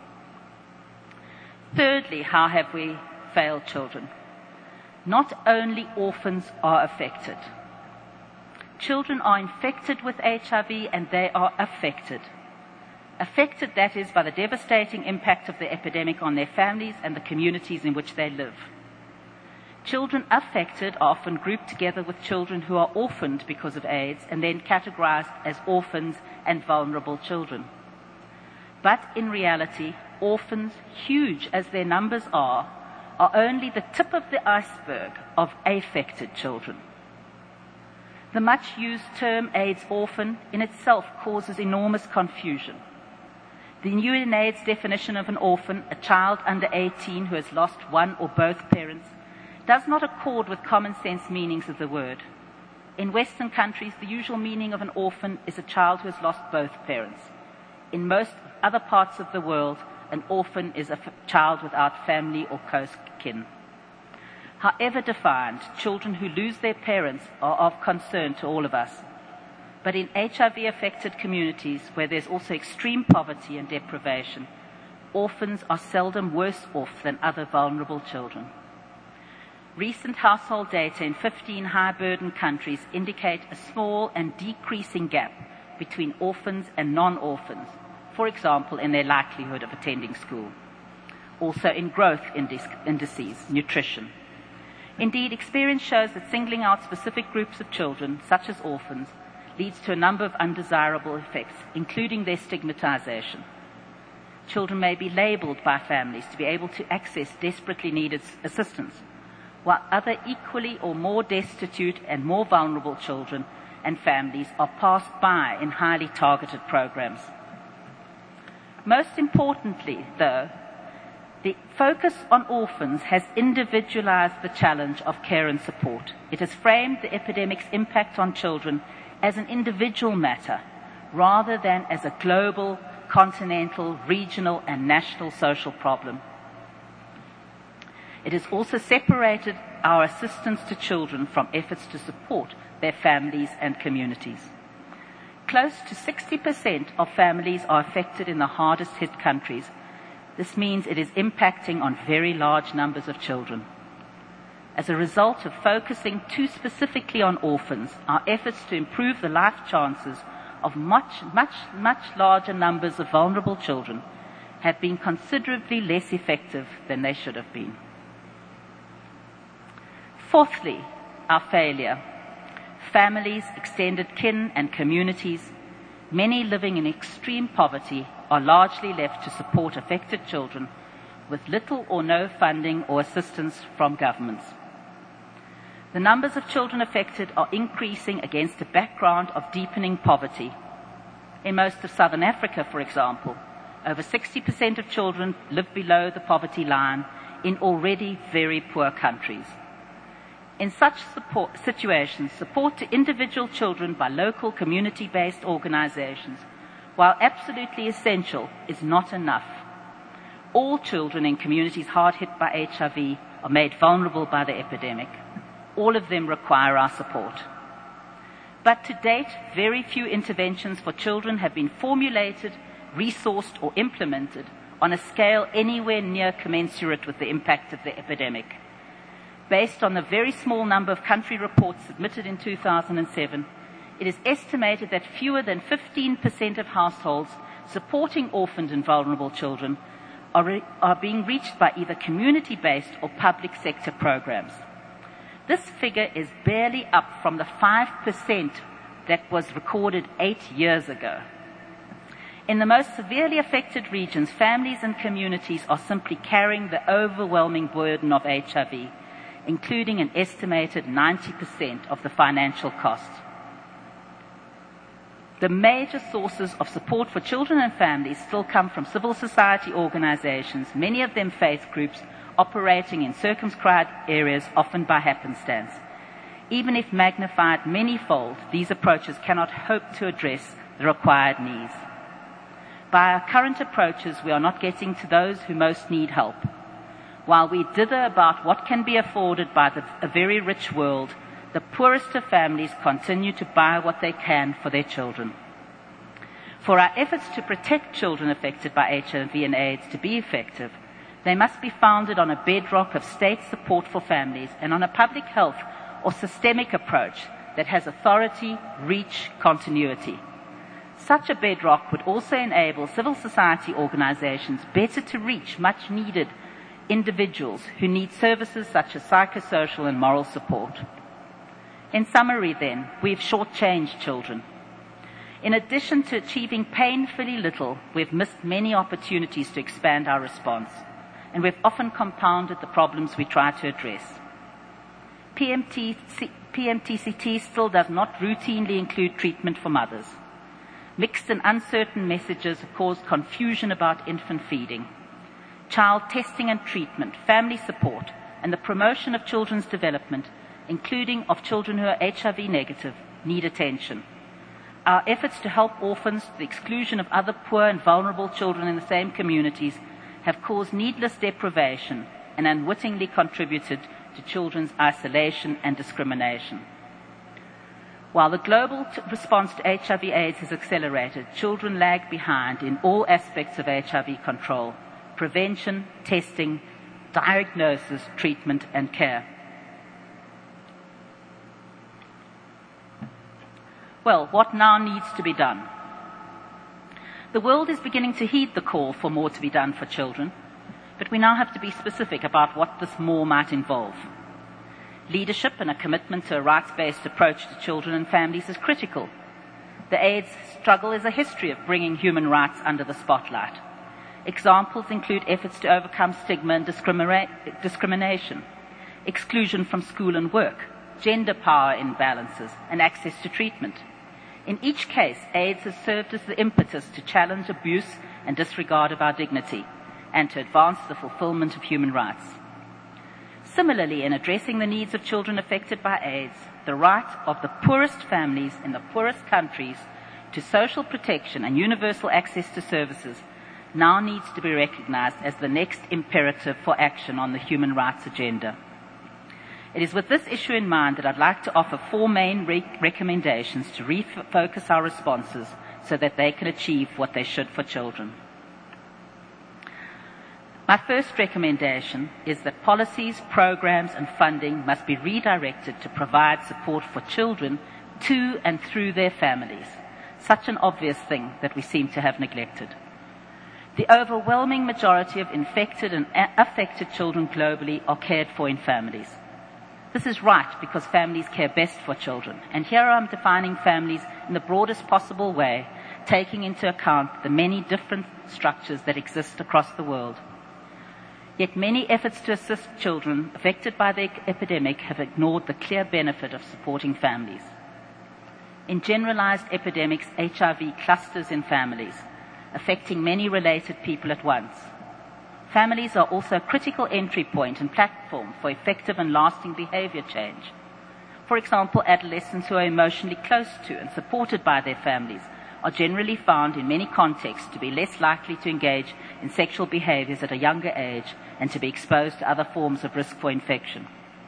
Thirdly, how have we failed children? Not only orphans are affected. Children are infected with H I V and they are affected. affected, that is, by the devastating impact of the epidemic on their families and the communities in which they live. Children affected are often grouped together with children who are orphaned because of AIDS and then categorized as orphans and vulnerable children. But in reality, orphans, huge as their numbers are, are only the tip of the iceberg of affected children. The much-used term AIDS orphan in itself causes enormous confusion. The UNAIDS definition of an orphan, a child under eighteen who has lost one or both parents, does not accord with common sense meanings of the word. In Western countries, the usual meaning of an orphan is a child who has lost both parents. In most other parts of the world, an orphan is a f- child without family or close kin. However defined, children who lose their parents are of concern to all of us. But in H I V-affected communities, where there's also extreme poverty and deprivation, orphans are seldom worse off than other vulnerable children. Recent household data in fifteen high-burden countries indicate a small and decreasing gap between orphans and non-orphans, for example, in their likelihood of attending school. Also in growth indices, nutrition. Indeed, experience shows that singling out specific groups of children, such as orphans, leads to a number of undesirable effects, including their stigmatization. Children may be labeled by families to be able to access desperately needed assistance, while other equally or more destitute and more vulnerable children and families are passed by in highly targeted programs. Most importantly, though, the focus on orphans has individualized the challenge of care and support. It has framed the epidemic's impact on children as an individual matter, rather than as a global, continental, regional, and national social problem. It has also separated our assistance to children from efforts to support their families and communities. Close to sixty percent of families are affected in the hardest hit countries. This means it is impacting on very large numbers of children. As a result of focusing too specifically on orphans, our efforts to improve the life chances of much, much, much larger numbers of vulnerable children have been considerably less effective than they should have been. Fourthly, our failure. Families, extended kin, and communities, many living in extreme poverty, are largely left to support affected children with little or no funding or assistance from governments. The numbers of children affected are increasing against a background of deepening poverty. In most of Southern Africa, for example, over sixty percent of children live below the poverty line in already very poor countries. In such support, situations, support to individual children by local community-based organizations, while absolutely essential, is not enough. All children in communities hard hit by H I V are made vulnerable by the epidemic. All of them require our support. But to date, very few interventions for children have been formulated, resourced, or implemented on a scale anywhere near commensurate with the impact of the epidemic. Based on the very small number of country reports submitted in two thousand seven, it is estimated that fewer than fifteen percent of households supporting orphaned and vulnerable children are, re- are being reached by either community-based or public sector programs. This figure is barely up from the five percent that was recorded eight years ago. In the most severely affected regions, families and communities are simply carrying the overwhelming burden of H I V, including an estimated ninety percent of the financial cost. The major sources of support for children and families still come from civil society organizations, many of them faith groups, operating in circumscribed areas, often by happenstance. Even if magnified many-fold, these approaches cannot hope to address the required needs. By our current approaches, we are not getting to those who most need help. While we dither about what can be afforded by the, a very rich world, the poorest of families continue to buy what they can for their children. For our efforts to protect children affected by H I V and AIDS to be effective, they must be founded on a bedrock of state support for families and on a public health or systemic approach that has authority, reach, continuity. Such a bedrock would also enable civil society organizations better to reach much needed individuals who need services such as psychosocial and moral support. In summary then, we've shortchanged children. In addition to achieving painfully little, we've missed many opportunities to expand our response, and we've often compounded the problems we try to address. P M T C T still does not routinely include treatment for mothers. Mixed and uncertain messages have caused confusion about infant feeding. Child testing and treatment, family support, and the promotion of children's development, including of children who are H I V negative, need attention. Our efforts to help orphans to the exclusion of other poor and vulnerable children in the same communities have caused needless deprivation and unwittingly contributed to children's isolation and discrimination. While the global t- response to H I V AIDS has accelerated, children lag behind in all aspects of H I V control: prevention, testing, diagnosis, treatment, and care. Well, what now needs to be done? The world is beginning to heed the call for more to be done for children, but we now have to be specific about what this more might involve. Leadership and a commitment to a rights-based approach to children and families is critical. The AIDS struggle is a history of bringing human rights under the spotlight. Examples include efforts to overcome stigma and discrimina- discrimination, exclusion from school and work, gender power imbalances, and access to treatment. In each case, AIDS has served as the impetus to challenge abuse and disregard of our dignity, and to advance the fulfillment of human rights. Similarly, in addressing the needs of children affected by AIDS, the right of the poorest families in the poorest countries to social protection and universal access to services now needs to be recognized as the next imperative for action on the human rights agenda. It is with this issue in mind that I'd like to offer four main re- recommendations to refocus our responses so that they can achieve what they should for children. My first recommendation is that policies, programs, and funding must be redirected to provide support for children to and through their families, such an obvious thing that we seem to have neglected. The overwhelming majority of infected and affected children globally are cared for in families. This is right because families care best for children, and here I'm defining families in the broadest possible way, taking into account the many different structures that exist across the world. Yet many efforts to assist children affected by the epidemic have ignored the clear benefit of supporting families. In generalized epidemics, H I V clusters in families, affecting many related people at once. Families are also a critical entry point and platform for effective and lasting behavior change. For example, adolescents who are emotionally close to and supported by their families are generally found in many contexts to be less likely to engage in sexual behaviors at a younger age and to be exposed to other forms of risk for infection.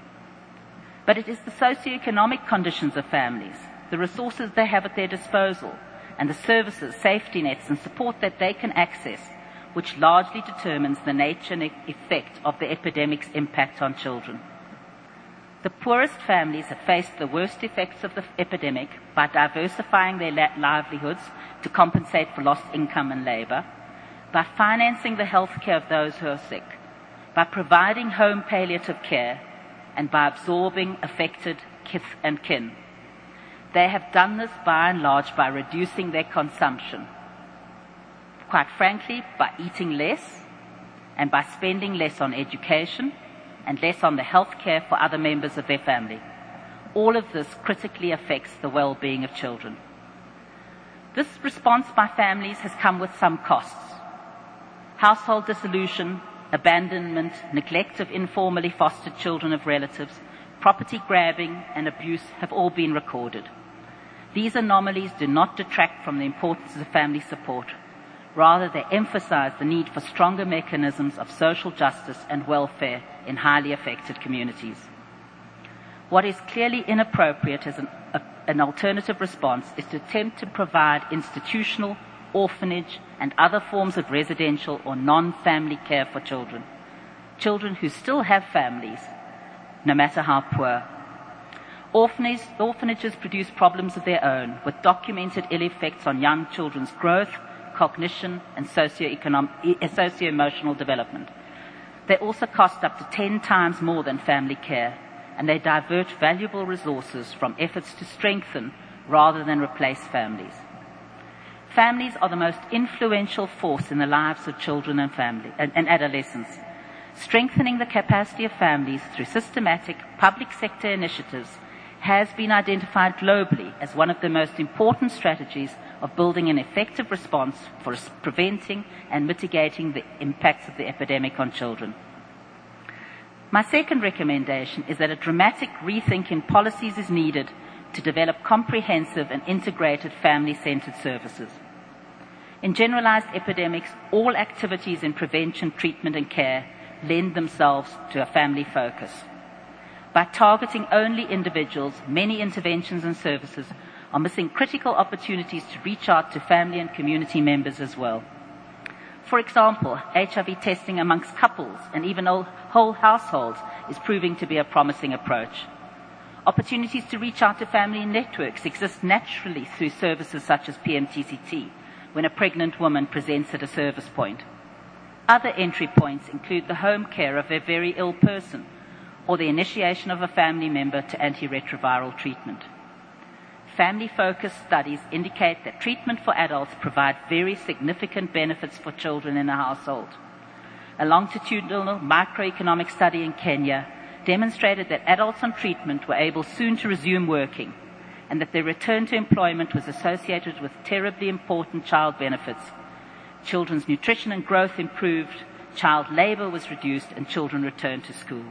But it is the socioeconomic conditions of families, the resources they have at their disposal, and the services, safety nets, and support that they can access which largely determines the nature and effect of the epidemic's impact on children. The poorest families have faced the worst effects of the epidemic by diversifying their livelihoods to compensate for lost income and labor, by financing the health care of those who are sick, by providing home palliative care, and by absorbing affected kith and kin. They have done this by and large by reducing their consumption. Quite frankly, by eating less and by spending less on education and less on the health care for other members of their family. All of this critically affects the well-being of children. This response by families has come with some costs. Household dissolution, abandonment, neglect of informally fostered children of relatives, property grabbing, and abuse have all been recorded. These anomalies do not detract from the importance of family support. Rather, they emphasize the need for stronger mechanisms of social justice and welfare in highly affected communities. What is clearly inappropriate as an, a, an alternative response is to attempt to provide institutional, orphanage, and other forms of residential or non-family care for children. Children who still have families, no matter how poor. Orphanages, orphanages produce problems of their own, with documented ill effects on young children's growth, cognition, and socio-economic, socio-emotional development. They also cost up to ten times more than family care, and they divert valuable resources from efforts to strengthen rather than replace families. Families are the most influential force in the lives of children and, family, and, and adolescents. Strengthening the capacity of families through systematic public sector initiatives has been identified globally as one of the most important strategies of building an effective response for preventing and mitigating the impacts of the epidemic on children. My second recommendation is that a dramatic rethink in policies is needed to develop comprehensive and integrated family-centered services. In generalized epidemics, all activities in prevention, treatment, and care lend themselves to a family focus. By targeting only individuals, many interventions and services are missing critical opportunities to reach out to family and community members as well. For example, H I V testing amongst couples and even whole households is proving to be a promising approach. Opportunities to reach out to family networks exist naturally through services such as P M T C T, when a pregnant woman presents at a service point. Other entry points include the home care of a very ill person or the initiation of a family member to antiretroviral treatment. Family-focused studies indicate that treatment for adults provide very significant benefits for children in a household. A longitudinal microeconomic study in Kenya demonstrated that adults on treatment were able soon to resume working and that their return to employment was associated with terribly important child benefits. Children's nutrition and growth improved, child labor was reduced, and children returned to school.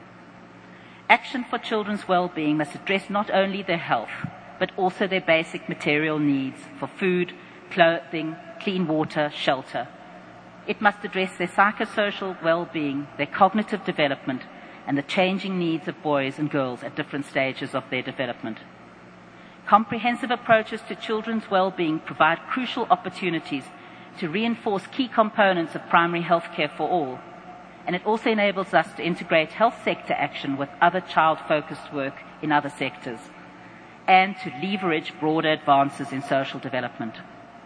Action for children's well-being must address not only their health, but also their basic material needs for food, clothing, clean water, shelter. It must address their psychosocial well-being, their cognitive development, and the changing needs of boys and girls at different stages of their development. Comprehensive approaches to children's well-being provide crucial opportunities to reinforce key components of primary health care for all, and it also enables us to integrate health sector action with other child-focused work in other sectors, and to leverage broader advances in social development.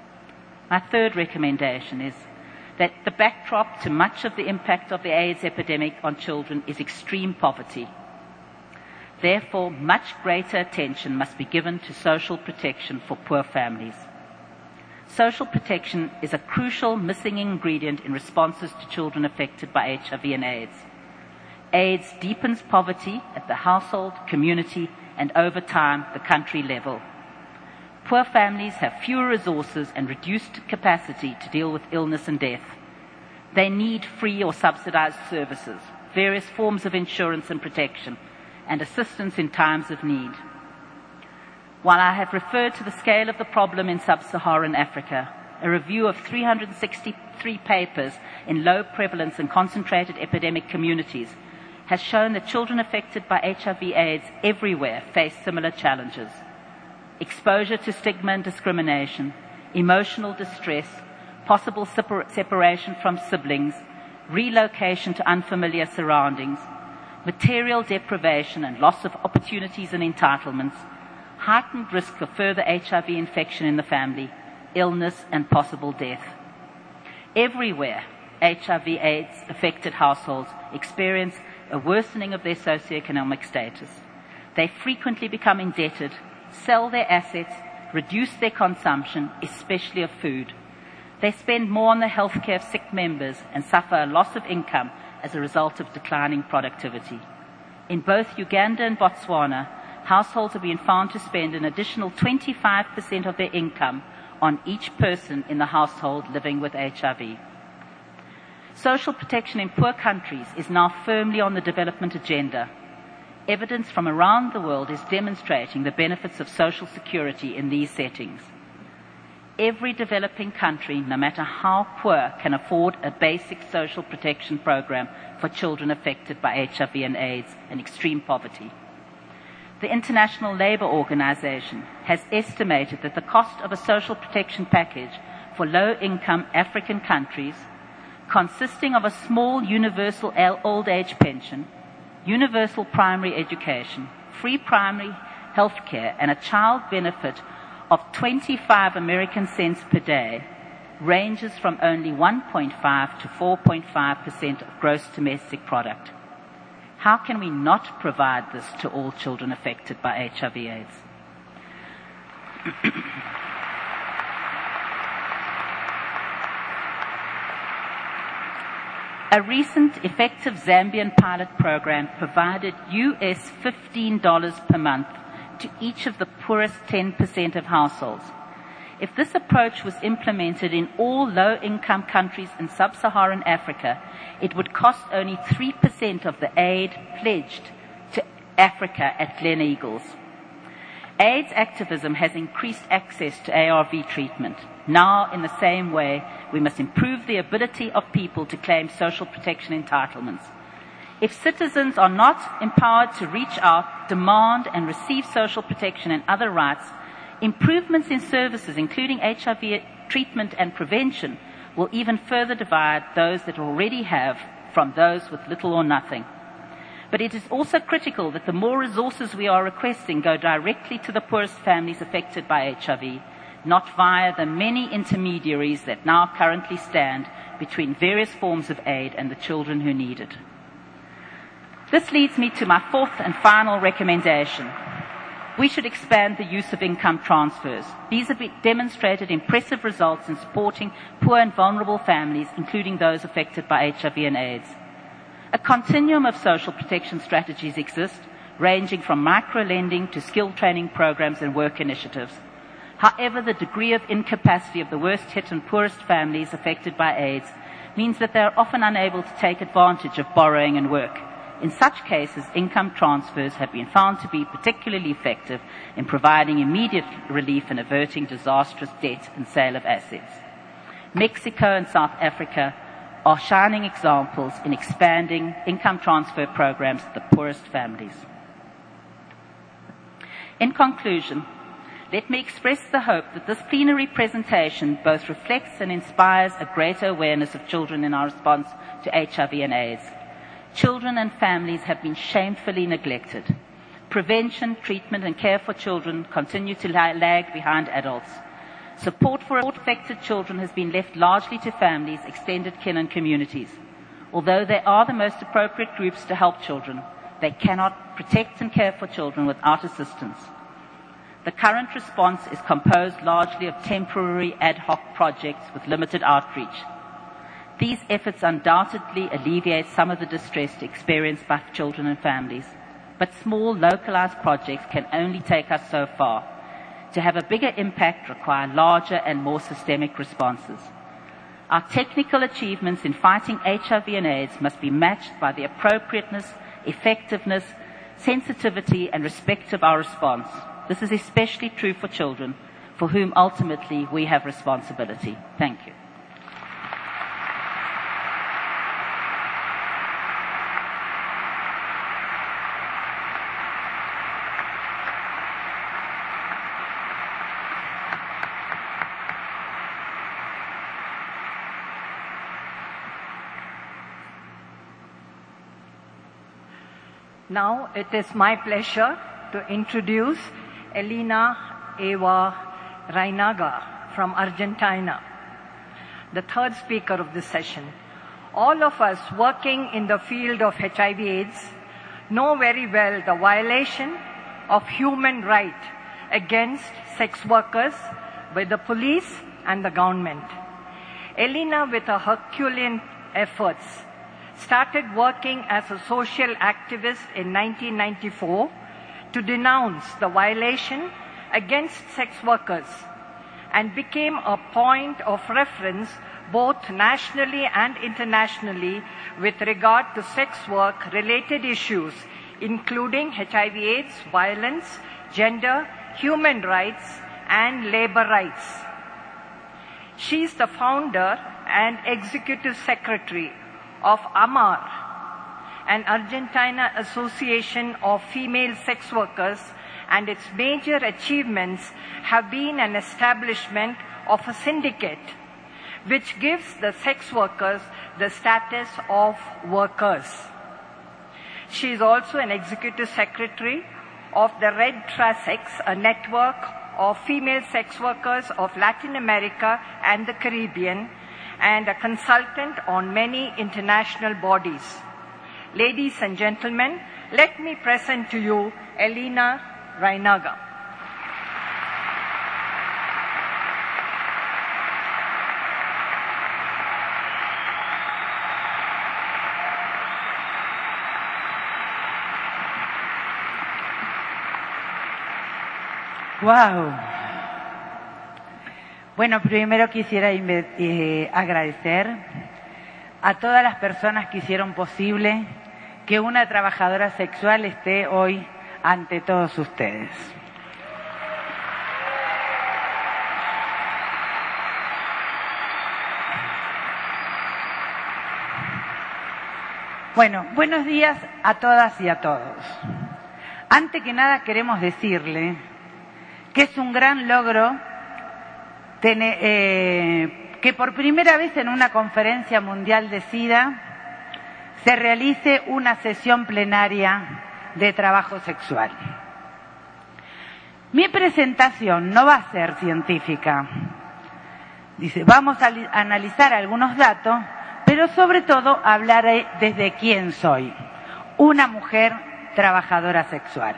My third recommendation is that the backdrop to much of the impact of the AIDS epidemic on children is extreme poverty. Therefore, much greater attention must be given to social protection for poor families. Social protection is a crucial missing ingredient in responses to children affected by H I V and AIDS. AIDS deepens poverty at the household, community, and over time, the country level. Poor families have fewer resources and reduced capacity to deal with illness and death. They need free or subsidized services, various forms of insurance and protection, and assistance in times of need. While I have referred to the scale of the problem in sub-Saharan Africa, a review of three hundred sixty-three papers in low prevalence and concentrated epidemic communities has shown that children affected by H I V AIDS everywhere face similar challenges. Exposure to stigma and discrimination, emotional distress, possible separ- separation from siblings, relocation to unfamiliar surroundings, material deprivation and loss of opportunities and entitlements, heightened risk of further H I V infection in the family, illness, and possible death. Everywhere, H I V AIDS affected households experience a worsening of their socioeconomic status. They frequently become indebted, sell their assets, reduce their consumption, especially of food. They spend more on the health care of sick members and suffer a loss of income as a result of declining productivity. In both Uganda and Botswana, households have been found to spend an additional twenty-five percent of their income on each person in the household living with H I V. Social protection in poor countries is now firmly on the development agenda. Evidence from around the world is demonstrating the benefits of social security in these settings. Every developing country, no matter how poor, can afford a basic social protection program for children affected by H I V and AIDS and extreme poverty. The International Labour Organization has estimated that the cost of a social protection package for low-income African countries, consisting of a small universal old age pension, universal primary education, free primary health care and a child benefit of twenty-five American cents per day ranges from only one point five to four point five percent of gross domestic product. How can we not provide this to all children affected by H I V AIDS? A recent effective Zambian pilot program provided U S fifteen dollars per month to each of the poorest ten percent of households. If this approach was implemented in all low-income countries in sub-Saharan Africa, it would cost only three percent of the aid pledged to Africa at Gleneagles. AIDS activism has increased access to A R V treatment. Now, in the same way, we must improve the ability of people to claim social protection entitlements. If citizens are not empowered to reach out, demand, and receive social protection and other rights, improvements in services, including H I V treatment and prevention, will even further divide those that already have from those with little or nothing. But it is also critical that the more resources we are requesting go directly to the poorest families affected by H I V, not via the many intermediaries that now currently stand between various forms of aid and the children who need it. This leads me to my fourth and final recommendation. We should expand the use of income transfers. These have demonstrated impressive results in supporting poor and vulnerable families, including those affected by H I V and AIDS. A continuum of social protection strategies exist, ranging from micro-lending to skill training programs and work initiatives. However, the degree of incapacity of the worst hit and poorest families affected by AIDS means that they are often unable to take advantage of borrowing and work. In such cases, income transfers have been found to be particularly effective in providing immediate relief and averting disastrous debt and sale of assets. Mexico and South Africa are shining examples in expanding income transfer programs to the poorest families. In conclusion, let me express the hope that this plenary presentation both reflects and inspires a greater awareness of children in our response to H I V and AIDS. Children and families have been shamefully neglected. Prevention, treatment, and care for children continue to lag behind adults. Support for affected children has been left largely to families, extended kin, and communities. Although they are the most appropriate groups to help children, they cannot protect and care for children without assistance. The current response is composed largely of temporary ad hoc projects with limited outreach. These efforts undoubtedly alleviate some of the distress experienced by children and families, but small localized projects can only take us so far. To have a bigger impact require larger and more systemic responses. Our technical achievements in fighting H I V and AIDS must be matched by the appropriateness, effectiveness, sensitivity, and respect of our response. This is especially true for children, for whom ultimately we have responsibility. Thank you. Now it is my pleasure to introduce Elena Eva Reinaga from Argentina, the third speaker of this session. All of us working in the field of H I V AIDS know very well the violation of human rights against sex workers by the police and the government. Elena, with her Herculean efforts, started working as a social activist in nineteen ninety-four to denounce the violation against sex workers and became a point of reference both nationally and internationally with regard to sex work related issues including H I V AIDS, violence, gender, human rights, and labor rights. She is the founder and executive secretary of AMAR, an Argentina Association of Female Sex Workers, and its major achievements have been an establishment of a syndicate which gives the sex workers the status of workers. She is also an executive secretary of the Red Trasex, a network of female sex workers of Latin America and the Caribbean, and a consultant on many international bodies. Ladies and gentlemen, let me present to you Elena Reinaga. Wow. Bueno, primero quisiera eh, agradecer a todas las personas que hicieron posible que una trabajadora sexual esté hoy ante todos ustedes. Bueno, buenos días a todas y a todos. Antes que nada queremos decirle que es un gran logro tener, eh, que por primera vez en una conferencia mundial de SIDA se realice una sesión plenaria de trabajo sexual. Mi presentación no va a ser científica. Dice, vamos a analizar algunos datos, pero sobre todo hablaré desde quién soy, una mujer trabajadora sexual.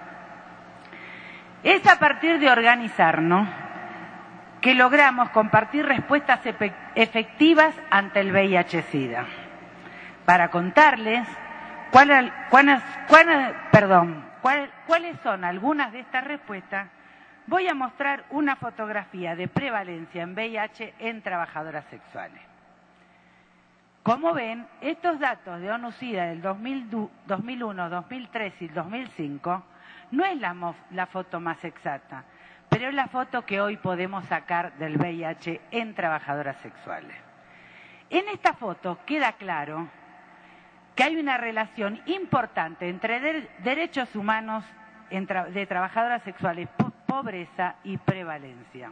Es a partir de organizarnos que logramos compartir respuestas efectivas ante el V I H SIDA. Para contarles cuál, cuál, cuál, perdón, cuál, cuáles son algunas de estas respuestas, voy a mostrar una fotografía de prevalencia en V I H en trabajadoras sexuales. Como ven, estos datos de ONU-SIDA del dos mil uno, dos mil tres y dos mil cinco no es la, la foto más exacta, pero es la foto que hoy podemos sacar del V I H en trabajadoras sexuales. En esta foto queda claro que hay una relación importante entre de, derechos humanos en tra, de trabajadoras sexuales, po, pobreza y prevalencia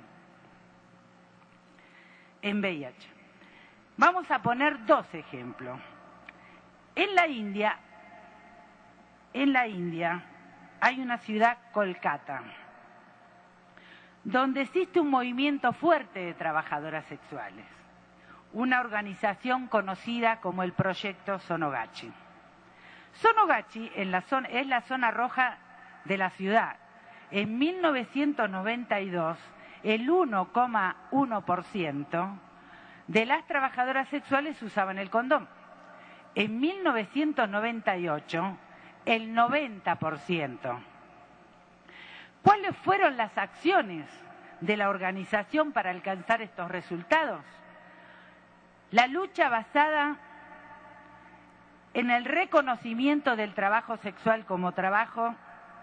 en V I H. Vamos a poner dos ejemplos. En la India, en la India hay una ciudad, Kolkata, donde existe un movimiento fuerte de trabajadoras sexuales, una organización conocida como el Proyecto Sonogachi. Sonogachi en la zona, es la zona roja de la ciudad. En mil novecientos noventa y dos, el uno coma uno por ciento de las trabajadoras sexuales usaban el condón. En mil novecientos noventa y ocho, el noventa por ciento. ¿Cuáles fueron las acciones de la organización para alcanzar estos resultados? La lucha basada en el reconocimiento del trabajo sexual como trabajo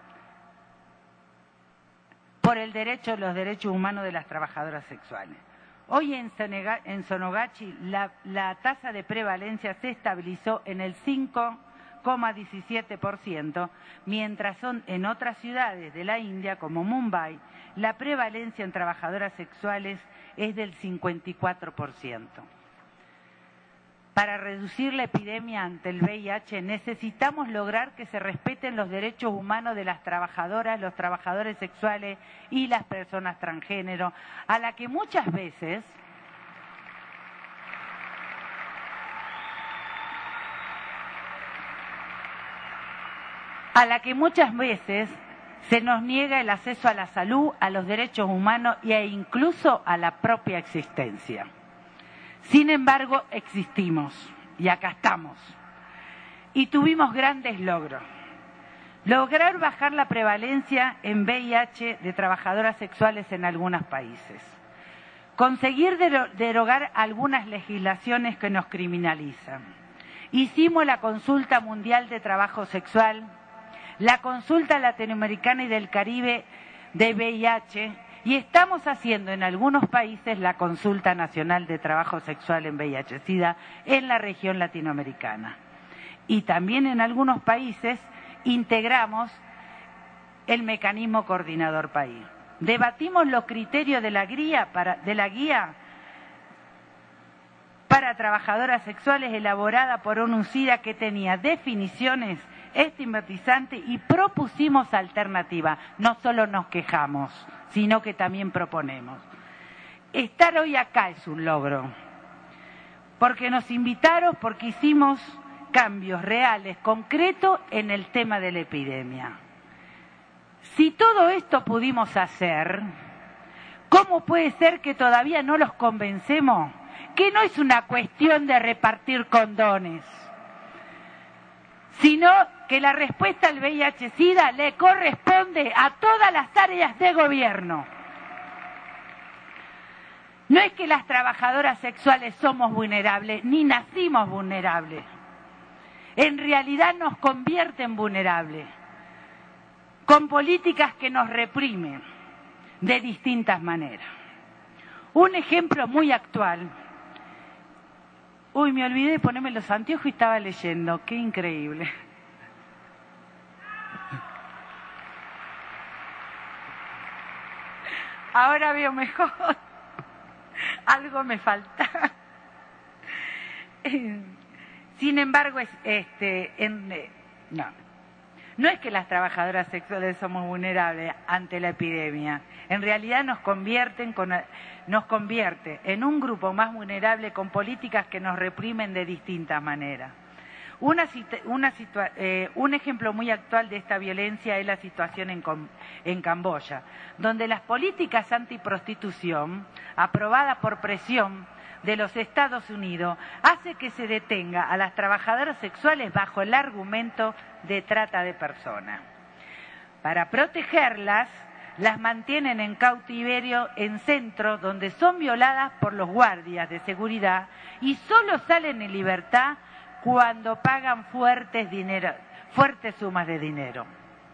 por el derecho, los derechos humanos de las trabajadoras sexuales. Hoy en, Sonega, en Sonogachi la, la tasa de prevalencia se estabilizó en el cinco coma diecisiete por ciento, mientras son en otras ciudades de la India, como Mumbai, la prevalencia en trabajadoras sexuales es del cincuenta y cuatro por ciento. Para reducir la epidemia ante el V I H necesitamos lograr que se respeten los derechos humanos de las trabajadoras, los trabajadores sexuales y las personas transgénero, a la que muchas veces a la que muchas veces se nos niega el acceso a la salud, a los derechos humanos e incluso a la propia existencia. Sin embargo, existimos y acá estamos. Y tuvimos grandes logros. Lograr bajar la prevalencia en V I H de trabajadoras sexuales en algunos países. Conseguir derogar algunas legislaciones que nos criminalizan. Hicimos la Consulta Mundial de Trabajo Sexual, la Consulta Latinoamericana y del Caribe de V I H, y estamos haciendo en algunos países la Consulta Nacional de Trabajo Sexual en V I H SIDA en la región latinoamericana. Y también en algunos países integramos el mecanismo coordinador país. Debatimos los criterios de la guía para, de la guía para trabajadoras sexuales elaborada por ONU-SIDA, que tenía definiciones estigmatizante y propusimos alternativas. No solo nos quejamos, sino que también proponemos. Estar hoy acá es un logro, porque nos invitaron, porque hicimos cambios reales, concretos en el tema de la epidemia. Si todo esto pudimos hacer, ¿cómo puede ser que todavía no los convencemos que no es una cuestión de repartir condones, sino que la respuesta al V I H-Sida le corresponde a todas las áreas de gobierno? No es que las trabajadoras sexuales somos vulnerables, ni nacimos vulnerables. En realidad nos convierten vulnerables, con políticas que nos reprimen de distintas maneras. Un ejemplo muy actual. Uy, me olvidé de ponerme los anteojos y estaba leyendo. Qué increíble. Ahora veo mejor. Algo me falta. Sin embargo, es, este, en, no. No es que las trabajadoras sexuales somos vulnerables ante la epidemia. En realidad nos convierten con, nos convierte en un grupo más vulnerable con políticas que nos reprimen de distintas maneras. Una, una situa, eh, un ejemplo muy actual de esta violencia es la situación en, en Camboya, donde las políticas antiprostitución, aprobadas por presión de los Estados Unidos, hace que se detenga a las trabajadoras sexuales bajo el argumento de trata de personas. Para protegerlas, las mantienen en cautiverio en centros donde son violadas por los guardias de seguridad y solo salen en libertad cuando pagan fuertes, dinero, fuertes sumas de dinero.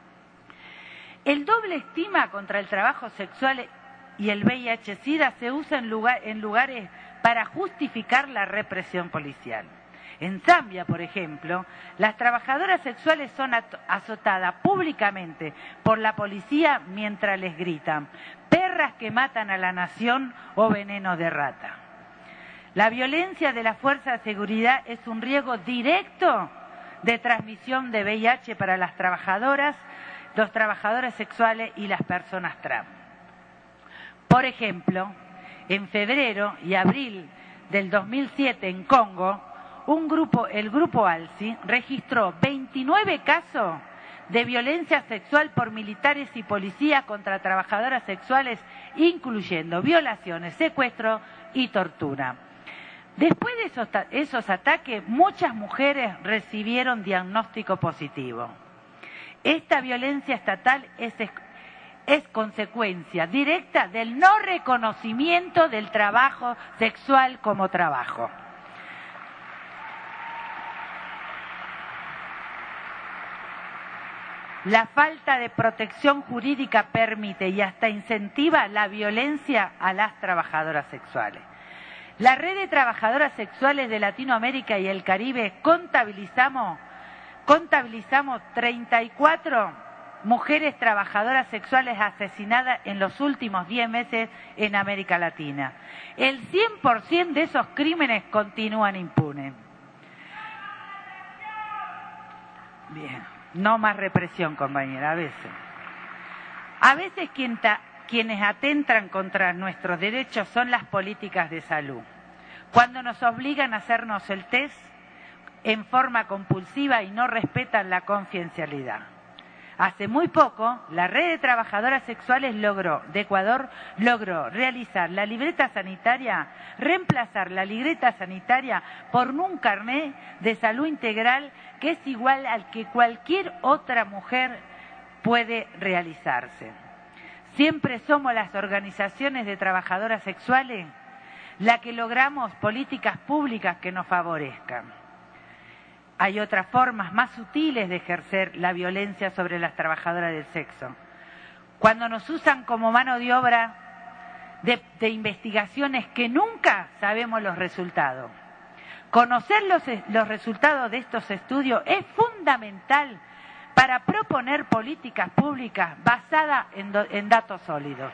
El doble estigma contra el trabajo sexual y el V I H-Sida se usa en, lugar, en lugares para justificar la represión policial. En Zambia, por ejemplo, las trabajadoras sexuales son azotadas públicamente por la policía mientras les gritan perras que matan a la nación o veneno de rata. La violencia de las fuerzas de seguridad es un riesgo directo de transmisión de V I H para las trabajadoras, los trabajadores sexuales y las personas trans. Por ejemplo, en febrero y abril del dos mil siete en Congo, un grupo, el grupo ALSI registró veintinueve casos de violencia sexual por militares y policías contra trabajadoras sexuales, incluyendo violaciones, secuestro y tortura. Después de esos, esos ataques, muchas mujeres recibieron diagnóstico positivo. Esta violencia estatal es, es consecuencia directa del no reconocimiento del trabajo sexual como trabajo. La falta de protección jurídica permite y hasta incentiva la violencia a las trabajadoras sexuales. La red de trabajadoras sexuales de Latinoamérica y el Caribe contabilizamos, contabilizamos treinta y cuatro mujeres trabajadoras sexuales asesinadas en los últimos diez meses en América Latina. El cien por ciento de esos crímenes continúan impunes. Bien, no más represión, compañera, a veces. A veces quien ta, quienes atentan contra nuestros derechos son las políticas de salud, cuando nos obligan a hacernos el test en forma compulsiva y no respetan la confidencialidad. Hace muy poco, la red de trabajadoras sexuales logró, de Ecuador, logró realizar la libreta sanitaria, reemplazar la libreta sanitaria por un carnet de salud integral que es igual al que cualquier otra mujer puede realizarse. Siempre somos las organizaciones de trabajadoras sexuales las que logramos políticas públicas que nos favorezcan. Hay otras formas más sutiles de ejercer la violencia sobre las trabajadoras del sexo. Cuando nos usan como mano de obra de, de investigaciones que nunca sabemos los resultados. Conocer los, los resultados de estos estudios es fundamental para proponer políticas públicas basadas en, do, en datos sólidos.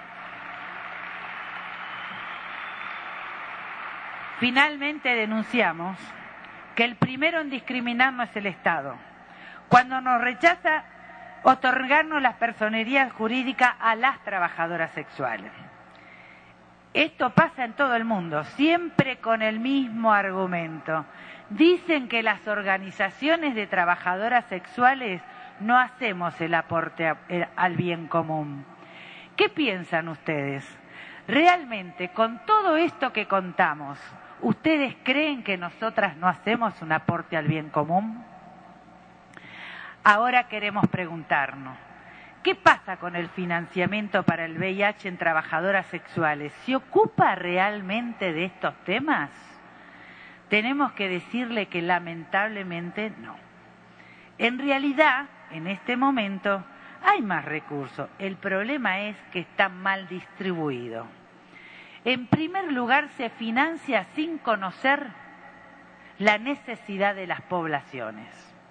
Finalmente denunciamos que el primero en discriminar no es el Estado, cuando nos rechaza otorgarnos la personería jurídica a las trabajadoras sexuales. Esto pasa en todo el mundo, siempre con el mismo argumento. Dicen que las organizaciones de trabajadoras sexuales no hacemos el aporte a, el, al bien común. ¿Qué piensan ustedes? ¿Realmente con todo esto que contamos, ustedes creen que nosotras no hacemos un aporte al bien común? Ahora queremos preguntarnos, ¿qué pasa con el financiamiento para el V I H en trabajadoras sexuales? ¿Se ocupa realmente de estos temas? Tenemos que decirle que lamentablemente no. En realidad, en este momento, hay más recursos. El problema es que están mal distribuidos. En primer lugar, se financia sin conocer la necesidad de las poblaciones.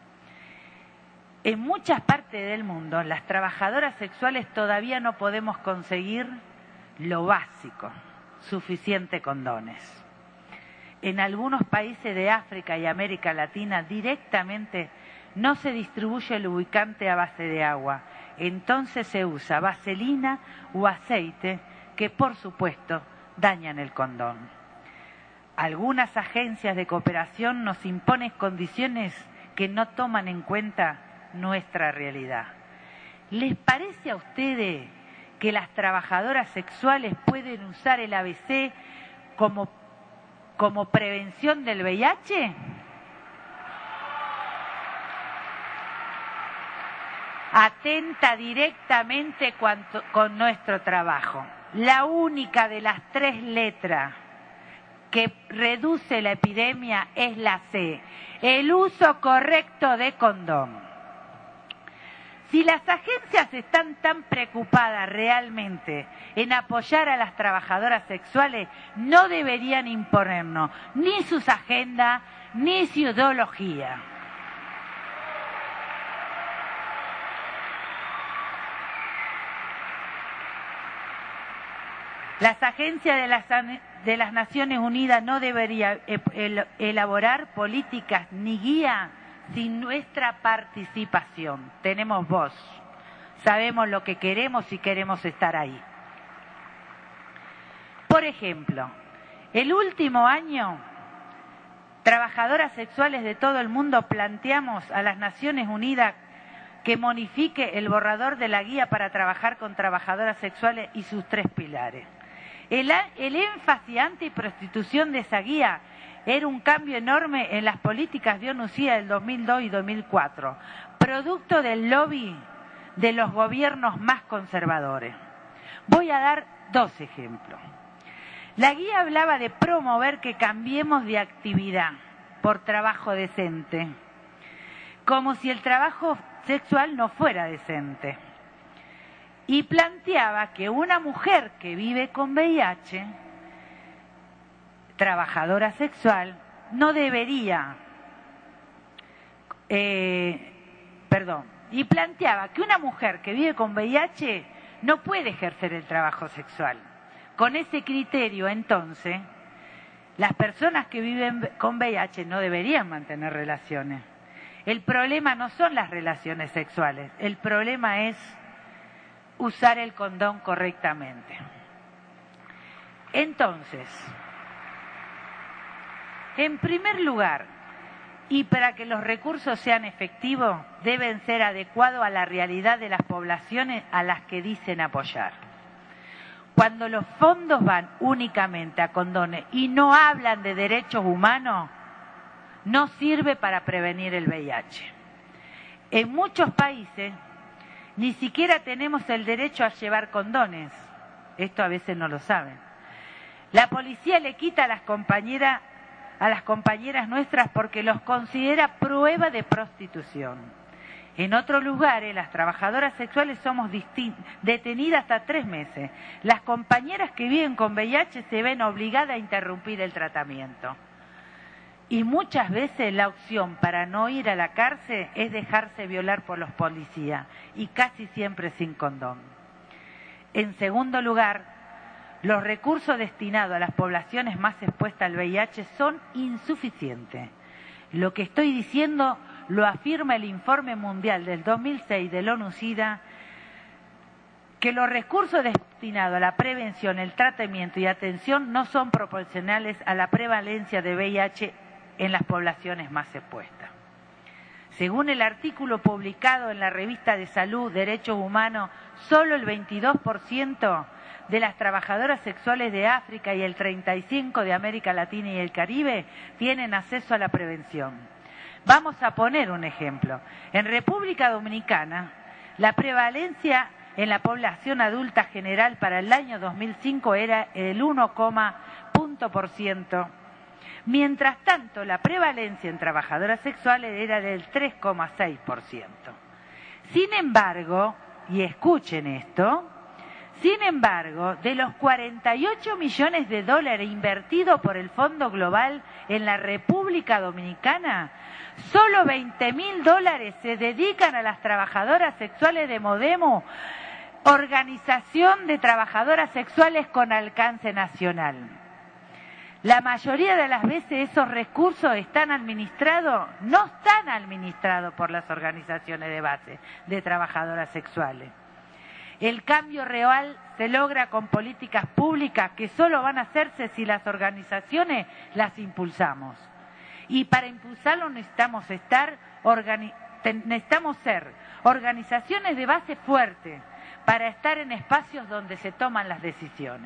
En muchas partes del mundo, las trabajadoras sexuales todavía no podemos conseguir lo básico, suficientes condones. En algunos países de África y América Latina directamente no se distribuye el lubricante a base de agua. Entonces se usa vaselina o aceite que, por supuesto, dañan el condón. Algunas agencias de cooperación nos imponen condiciones que no toman en cuenta nuestra realidad. ¿Les parece a ustedes que las trabajadoras sexuales pueden usar el A B C como, como prevención del V I H? Atenta directamente cuanto, con nuestro trabajo. La única de las tres letras que reduce la epidemia es la C, el uso correcto de condón. Si las agencias están tan preocupadas realmente en apoyar a las trabajadoras sexuales, no deberían imponernos ni sus agendas ni su ideología. Las agencias de las, de las Naciones Unidas no deberían el, elaborar políticas ni guía sin nuestra participación. Tenemos voz, sabemos lo que queremos y queremos estar ahí. Por ejemplo, el último año, trabajadoras sexuales de todo el mundo planteamos a las Naciones Unidas que modifique el borrador de la guía para trabajar con trabajadoras sexuales y sus tres pilares. El, el énfasis antiprostitución de esa guía era un cambio enorme en las políticas de ONU C I A del dos mil dos y dos mil cuatro, producto del lobby de los gobiernos más conservadores. Voy a dar dos ejemplos. La guía hablaba de promover que cambiemos de actividad por trabajo decente, como si el trabajo sexual no fuera decente. Y planteaba que una mujer que vive con V I H, trabajadora sexual, no debería, eh, perdón, y planteaba que una mujer que vive con V I H no puede ejercer el trabajo sexual. Con ese criterio, entonces, las personas que viven con V I H no deberían mantener relaciones. El problema no son las relaciones sexuales, el problema es usar el condón correctamente. Entonces, en primer lugar, y para que los recursos sean efectivos, deben ser adecuados a la realidad de las poblaciones a las que dicen apoyar. Cuando los fondos van únicamente a condones y no hablan de derechos humanos, no sirve para prevenir el V I H. En muchos países ni siquiera tenemos el derecho a llevar condones. Esto a veces no lo saben. La policía le quita a las compañeras, a las compañeras nuestras porque los considera prueba de prostitución. En otros lugares, las trabajadoras sexuales somos detenidas hasta tres meses. Las compañeras que viven con V I H se ven obligadas a interrumpir el tratamiento. Y muchas veces la opción para no ir a la cárcel es dejarse violar por los policías, y casi siempre sin condón. En segundo lugar, los recursos destinados a las poblaciones más expuestas al V I H son insuficientes. Lo que estoy diciendo lo afirma el informe mundial del dos mil seis del ONU-SIDA, que los recursos destinados a la prevención, el tratamiento y atención no son proporcionales a la prevalencia de V I H en las poblaciones más expuestas. Según el artículo publicado en la revista de Salud, Derechos Humanos, solo el veintidós por ciento de las trabajadoras sexuales de África y el treinta y cinco por ciento de América Latina y el Caribe tienen acceso a la prevención. Vamos a poner un ejemplo. En República Dominicana, la prevalencia en la población adulta general para el año dos mil cinco era el uno punto por ciento, mientras tanto la prevalencia en trabajadoras sexuales era del tres coma seis por ciento. Sin embargo, y escuchen esto, sin embargo, de los cuarenta y ocho millones de dólares invertidos por el Fondo Global en la República Dominicana, solo veinte mil dólares se dedican a las trabajadoras sexuales de Modemo, organización de trabajadoras sexuales con alcance nacional. La mayoría de las veces esos recursos están administrados, no están administrados por las organizaciones de base de trabajadoras sexuales. El cambio real se logra con políticas públicas que solo van a hacerse si las organizaciones las impulsamos. Y para impulsarlo necesitamos estar, organi- necesitamos ser organizaciones de base fuerte para estar en espacios donde se toman las decisiones.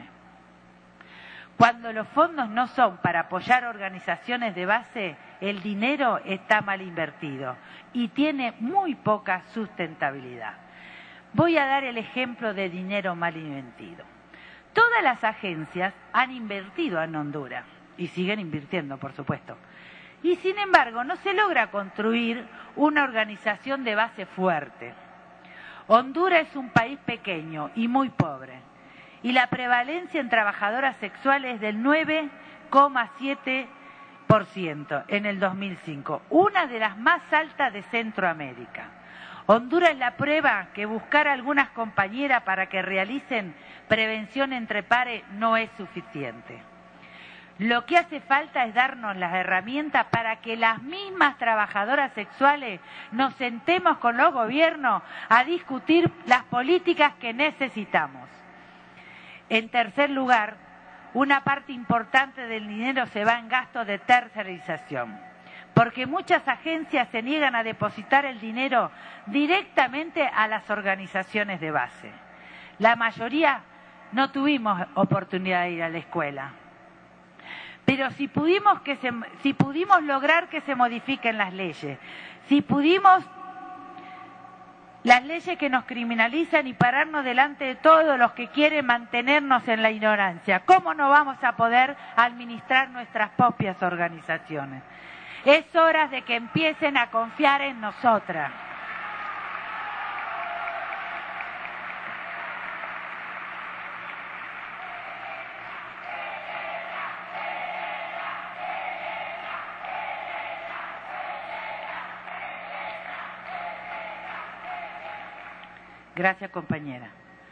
Cuando los fondos no son para apoyar organizaciones de base, el dinero está mal invertido y tiene muy poca sustentabilidad. Voy a dar el ejemplo de dinero mal invertido. Todas las agencias han invertido en Honduras y siguen invirtiendo, por supuesto. Y sin embargo, no se logra construir una organización de base fuerte. Honduras es un país pequeño y muy pobre, y la prevalencia en trabajadoras sexuales es del nueve coma siete por ciento en el dos mil cinco, una de las más altas de Centroamérica. Honduras es la prueba que buscar a algunas compañeras para que realicen prevención entre pares no es suficiente. Lo que hace falta es darnos las herramientas para que las mismas trabajadoras sexuales nos sentemos con los gobiernos a discutir las políticas que necesitamos. En tercer lugar, una parte importante del dinero se va en gastos de tercerización, porque muchas agencias se niegan a depositar el dinero directamente a las organizaciones de base. La mayoría no tuvimos oportunidad de ir a la escuela. Pero si pudimos, que se, si pudimos lograr que se modifiquen las leyes, si pudimos las leyes que nos criminalizan y pararnos delante de todos los que quieren mantenernos en la ignorancia, ¿cómo no vamos a poder administrar nuestras propias organizaciones? Es hora de que empiecen a confiar en nosotras. Gracias, compañera.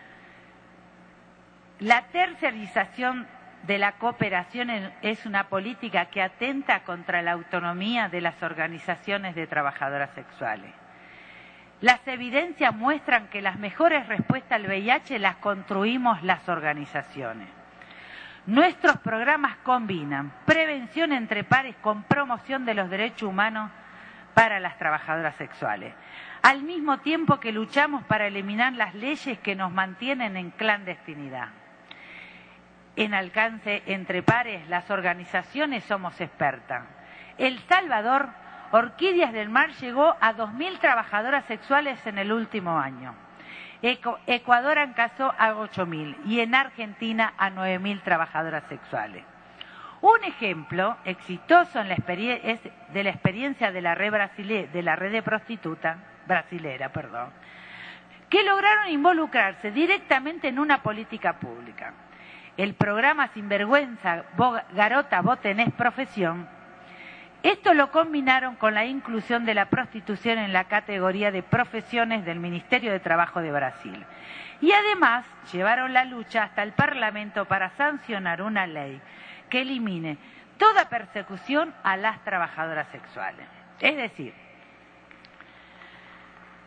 La tercerización de la cooperación es una política que atenta contra la autonomía de las organizaciones de trabajadoras sexuales. Las evidencias muestran que las mejores respuestas al V I H las construimos las organizaciones. Nuestros programas combinan prevención entre pares con promoción de los derechos humanos para las trabajadoras sexuales, al mismo tiempo que luchamos para eliminar las leyes que nos mantienen en clandestinidad. En alcance entre pares, las organizaciones somos expertas. El Salvador, Orquídeas del Mar llegó a dos mil trabajadoras sexuales en el último año. Ecuador alcanzó a ocho mil y en Argentina a nueve mil trabajadoras sexuales. Un ejemplo exitoso en la es de la experiencia de la red, brasile, de, la red de prostitutas brasilera, perdón, que lograron involucrarse directamente en una política pública. El programa Sinvergüenza Garota Vos Tenés Profesión, esto lo combinaron con la inclusión de la prostitución en la categoría de profesiones del Ministerio de Trabajo de Brasil. Y además llevaron la lucha hasta el Parlamento para sancionar una ley que elimine toda persecución a las trabajadoras sexuales. Es decir,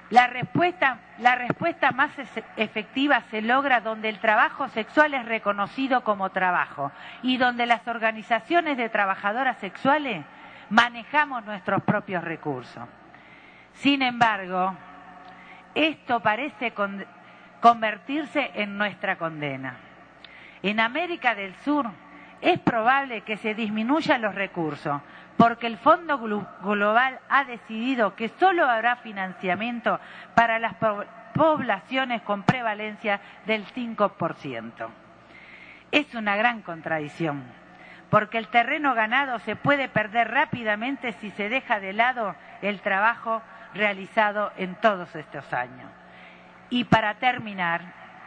La respuesta, la respuesta más efectiva se logra donde el trabajo sexual es reconocido como trabajo y donde las organizaciones de trabajadoras sexuales manejamos nuestros propios recursos. Sin embargo, esto parece con, convertirse en nuestra condena. En América del Sur es probable que se disminuyan los recursos, porque el Fondo Global ha decidido que solo habrá financiamiento para las poblaciones con prevalencia del cinco por ciento. Es una gran contradicción, porque el terreno ganado se puede perder rápidamente si se deja de lado el trabajo realizado en todos estos años. Y para terminar,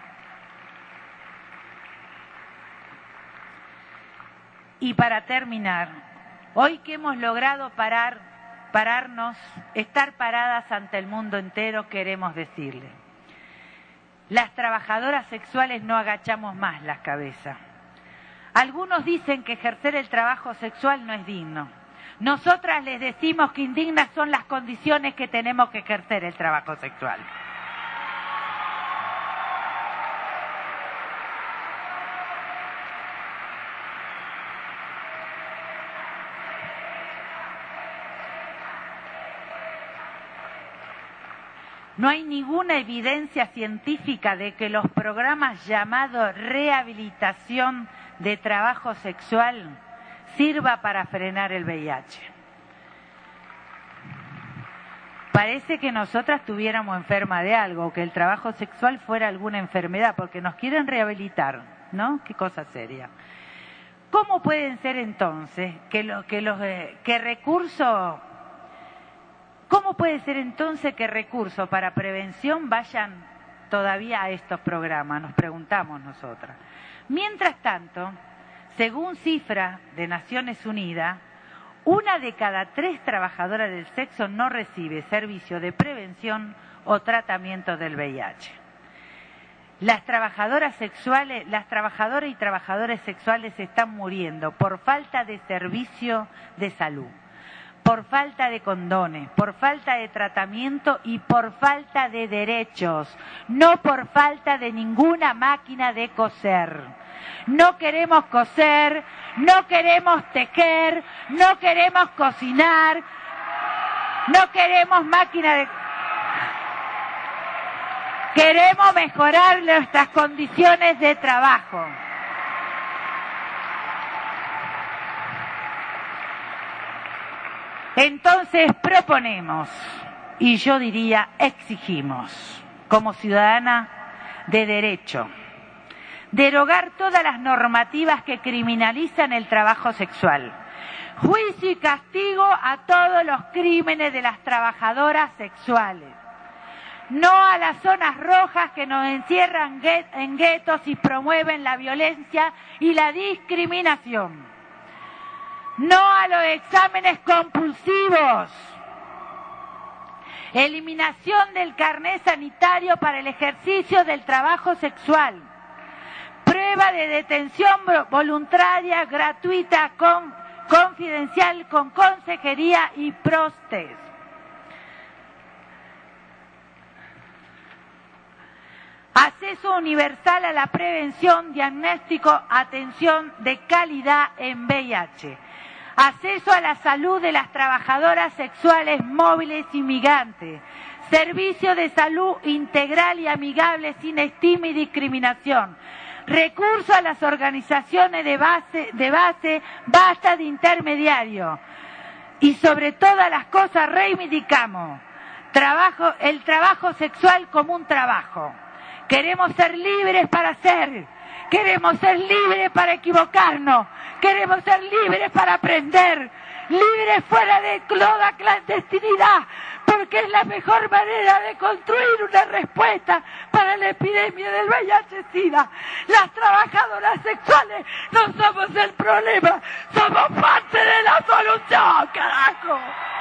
y para terminar, hoy que hemos logrado parar, pararnos, estar paradas ante el mundo entero, queremos decirle: las trabajadoras sexuales no agachamos más las cabezas. Algunos dicen que ejercer el trabajo sexual no es digno. Nosotras les decimos que indignas son las condiciones que tenemos que ejercer el trabajo sexual. No hay ninguna evidencia científica de que los programas llamados rehabilitación de trabajo sexual sirva para frenar el V I H. Parece que nosotras tuviéramos enferma de algo, que el trabajo sexual fuera alguna enfermedad, porque nos quieren rehabilitar, ¿no? Qué cosa seria. ¿Cómo pueden ser entonces que, lo, que los eh, que recursos ¿Cómo puede ser entonces que recursos para prevención vayan todavía a estos programas? Nos preguntamos nosotras. Mientras tanto, según cifras de Naciones Unidas, una de cada tres trabajadoras del sexo no recibe servicio de prevención o tratamiento del V I H. Las trabajadoras sexuales, las trabajadoras y trabajadores sexuales están muriendo por falta de servicio de salud, por falta de condones, por falta de tratamiento y por falta de derechos, no por falta de ninguna máquina de coser. No queremos coser, no queremos tejer, no queremos cocinar, no queremos máquina de... Queremos mejorar nuestras condiciones de trabajo. Entonces proponemos, y yo diría exigimos, como ciudadana de derecho, derogar todas las normativas que criminalizan el trabajo sexual. Juicio y castigo a todos los crímenes de las trabajadoras sexuales. No a las zonas rojas que nos encierran en guetos y promueven la violencia y la discriminación. No a los exámenes compulsivos. Eliminación del carnet sanitario para el ejercicio del trabajo sexual. Prueba de detención voluntaria, gratuita, con, confidencial, con consejería y prostes. Acceso universal a la prevención, diagnóstico, atención de calidad en V I H. Acceso a la salud de las trabajadoras sexuales móviles y migrantes. Servicio de salud integral y amigable sin estigma y discriminación. Recurso a las organizaciones de base, de base, basta de intermediarios. Y sobre todas las cosas reivindicamos trabajo, el trabajo sexual como un trabajo. Queremos ser libres para hacer, queremos ser libres para equivocarnos, queremos ser libres para aprender, libres fuera de toda clandestinidad, porque es la mejor manera de construir una respuesta para la epidemia del V I H SIDA. Las trabajadoras sexuales no somos el problema, somos parte de la solución, carajo.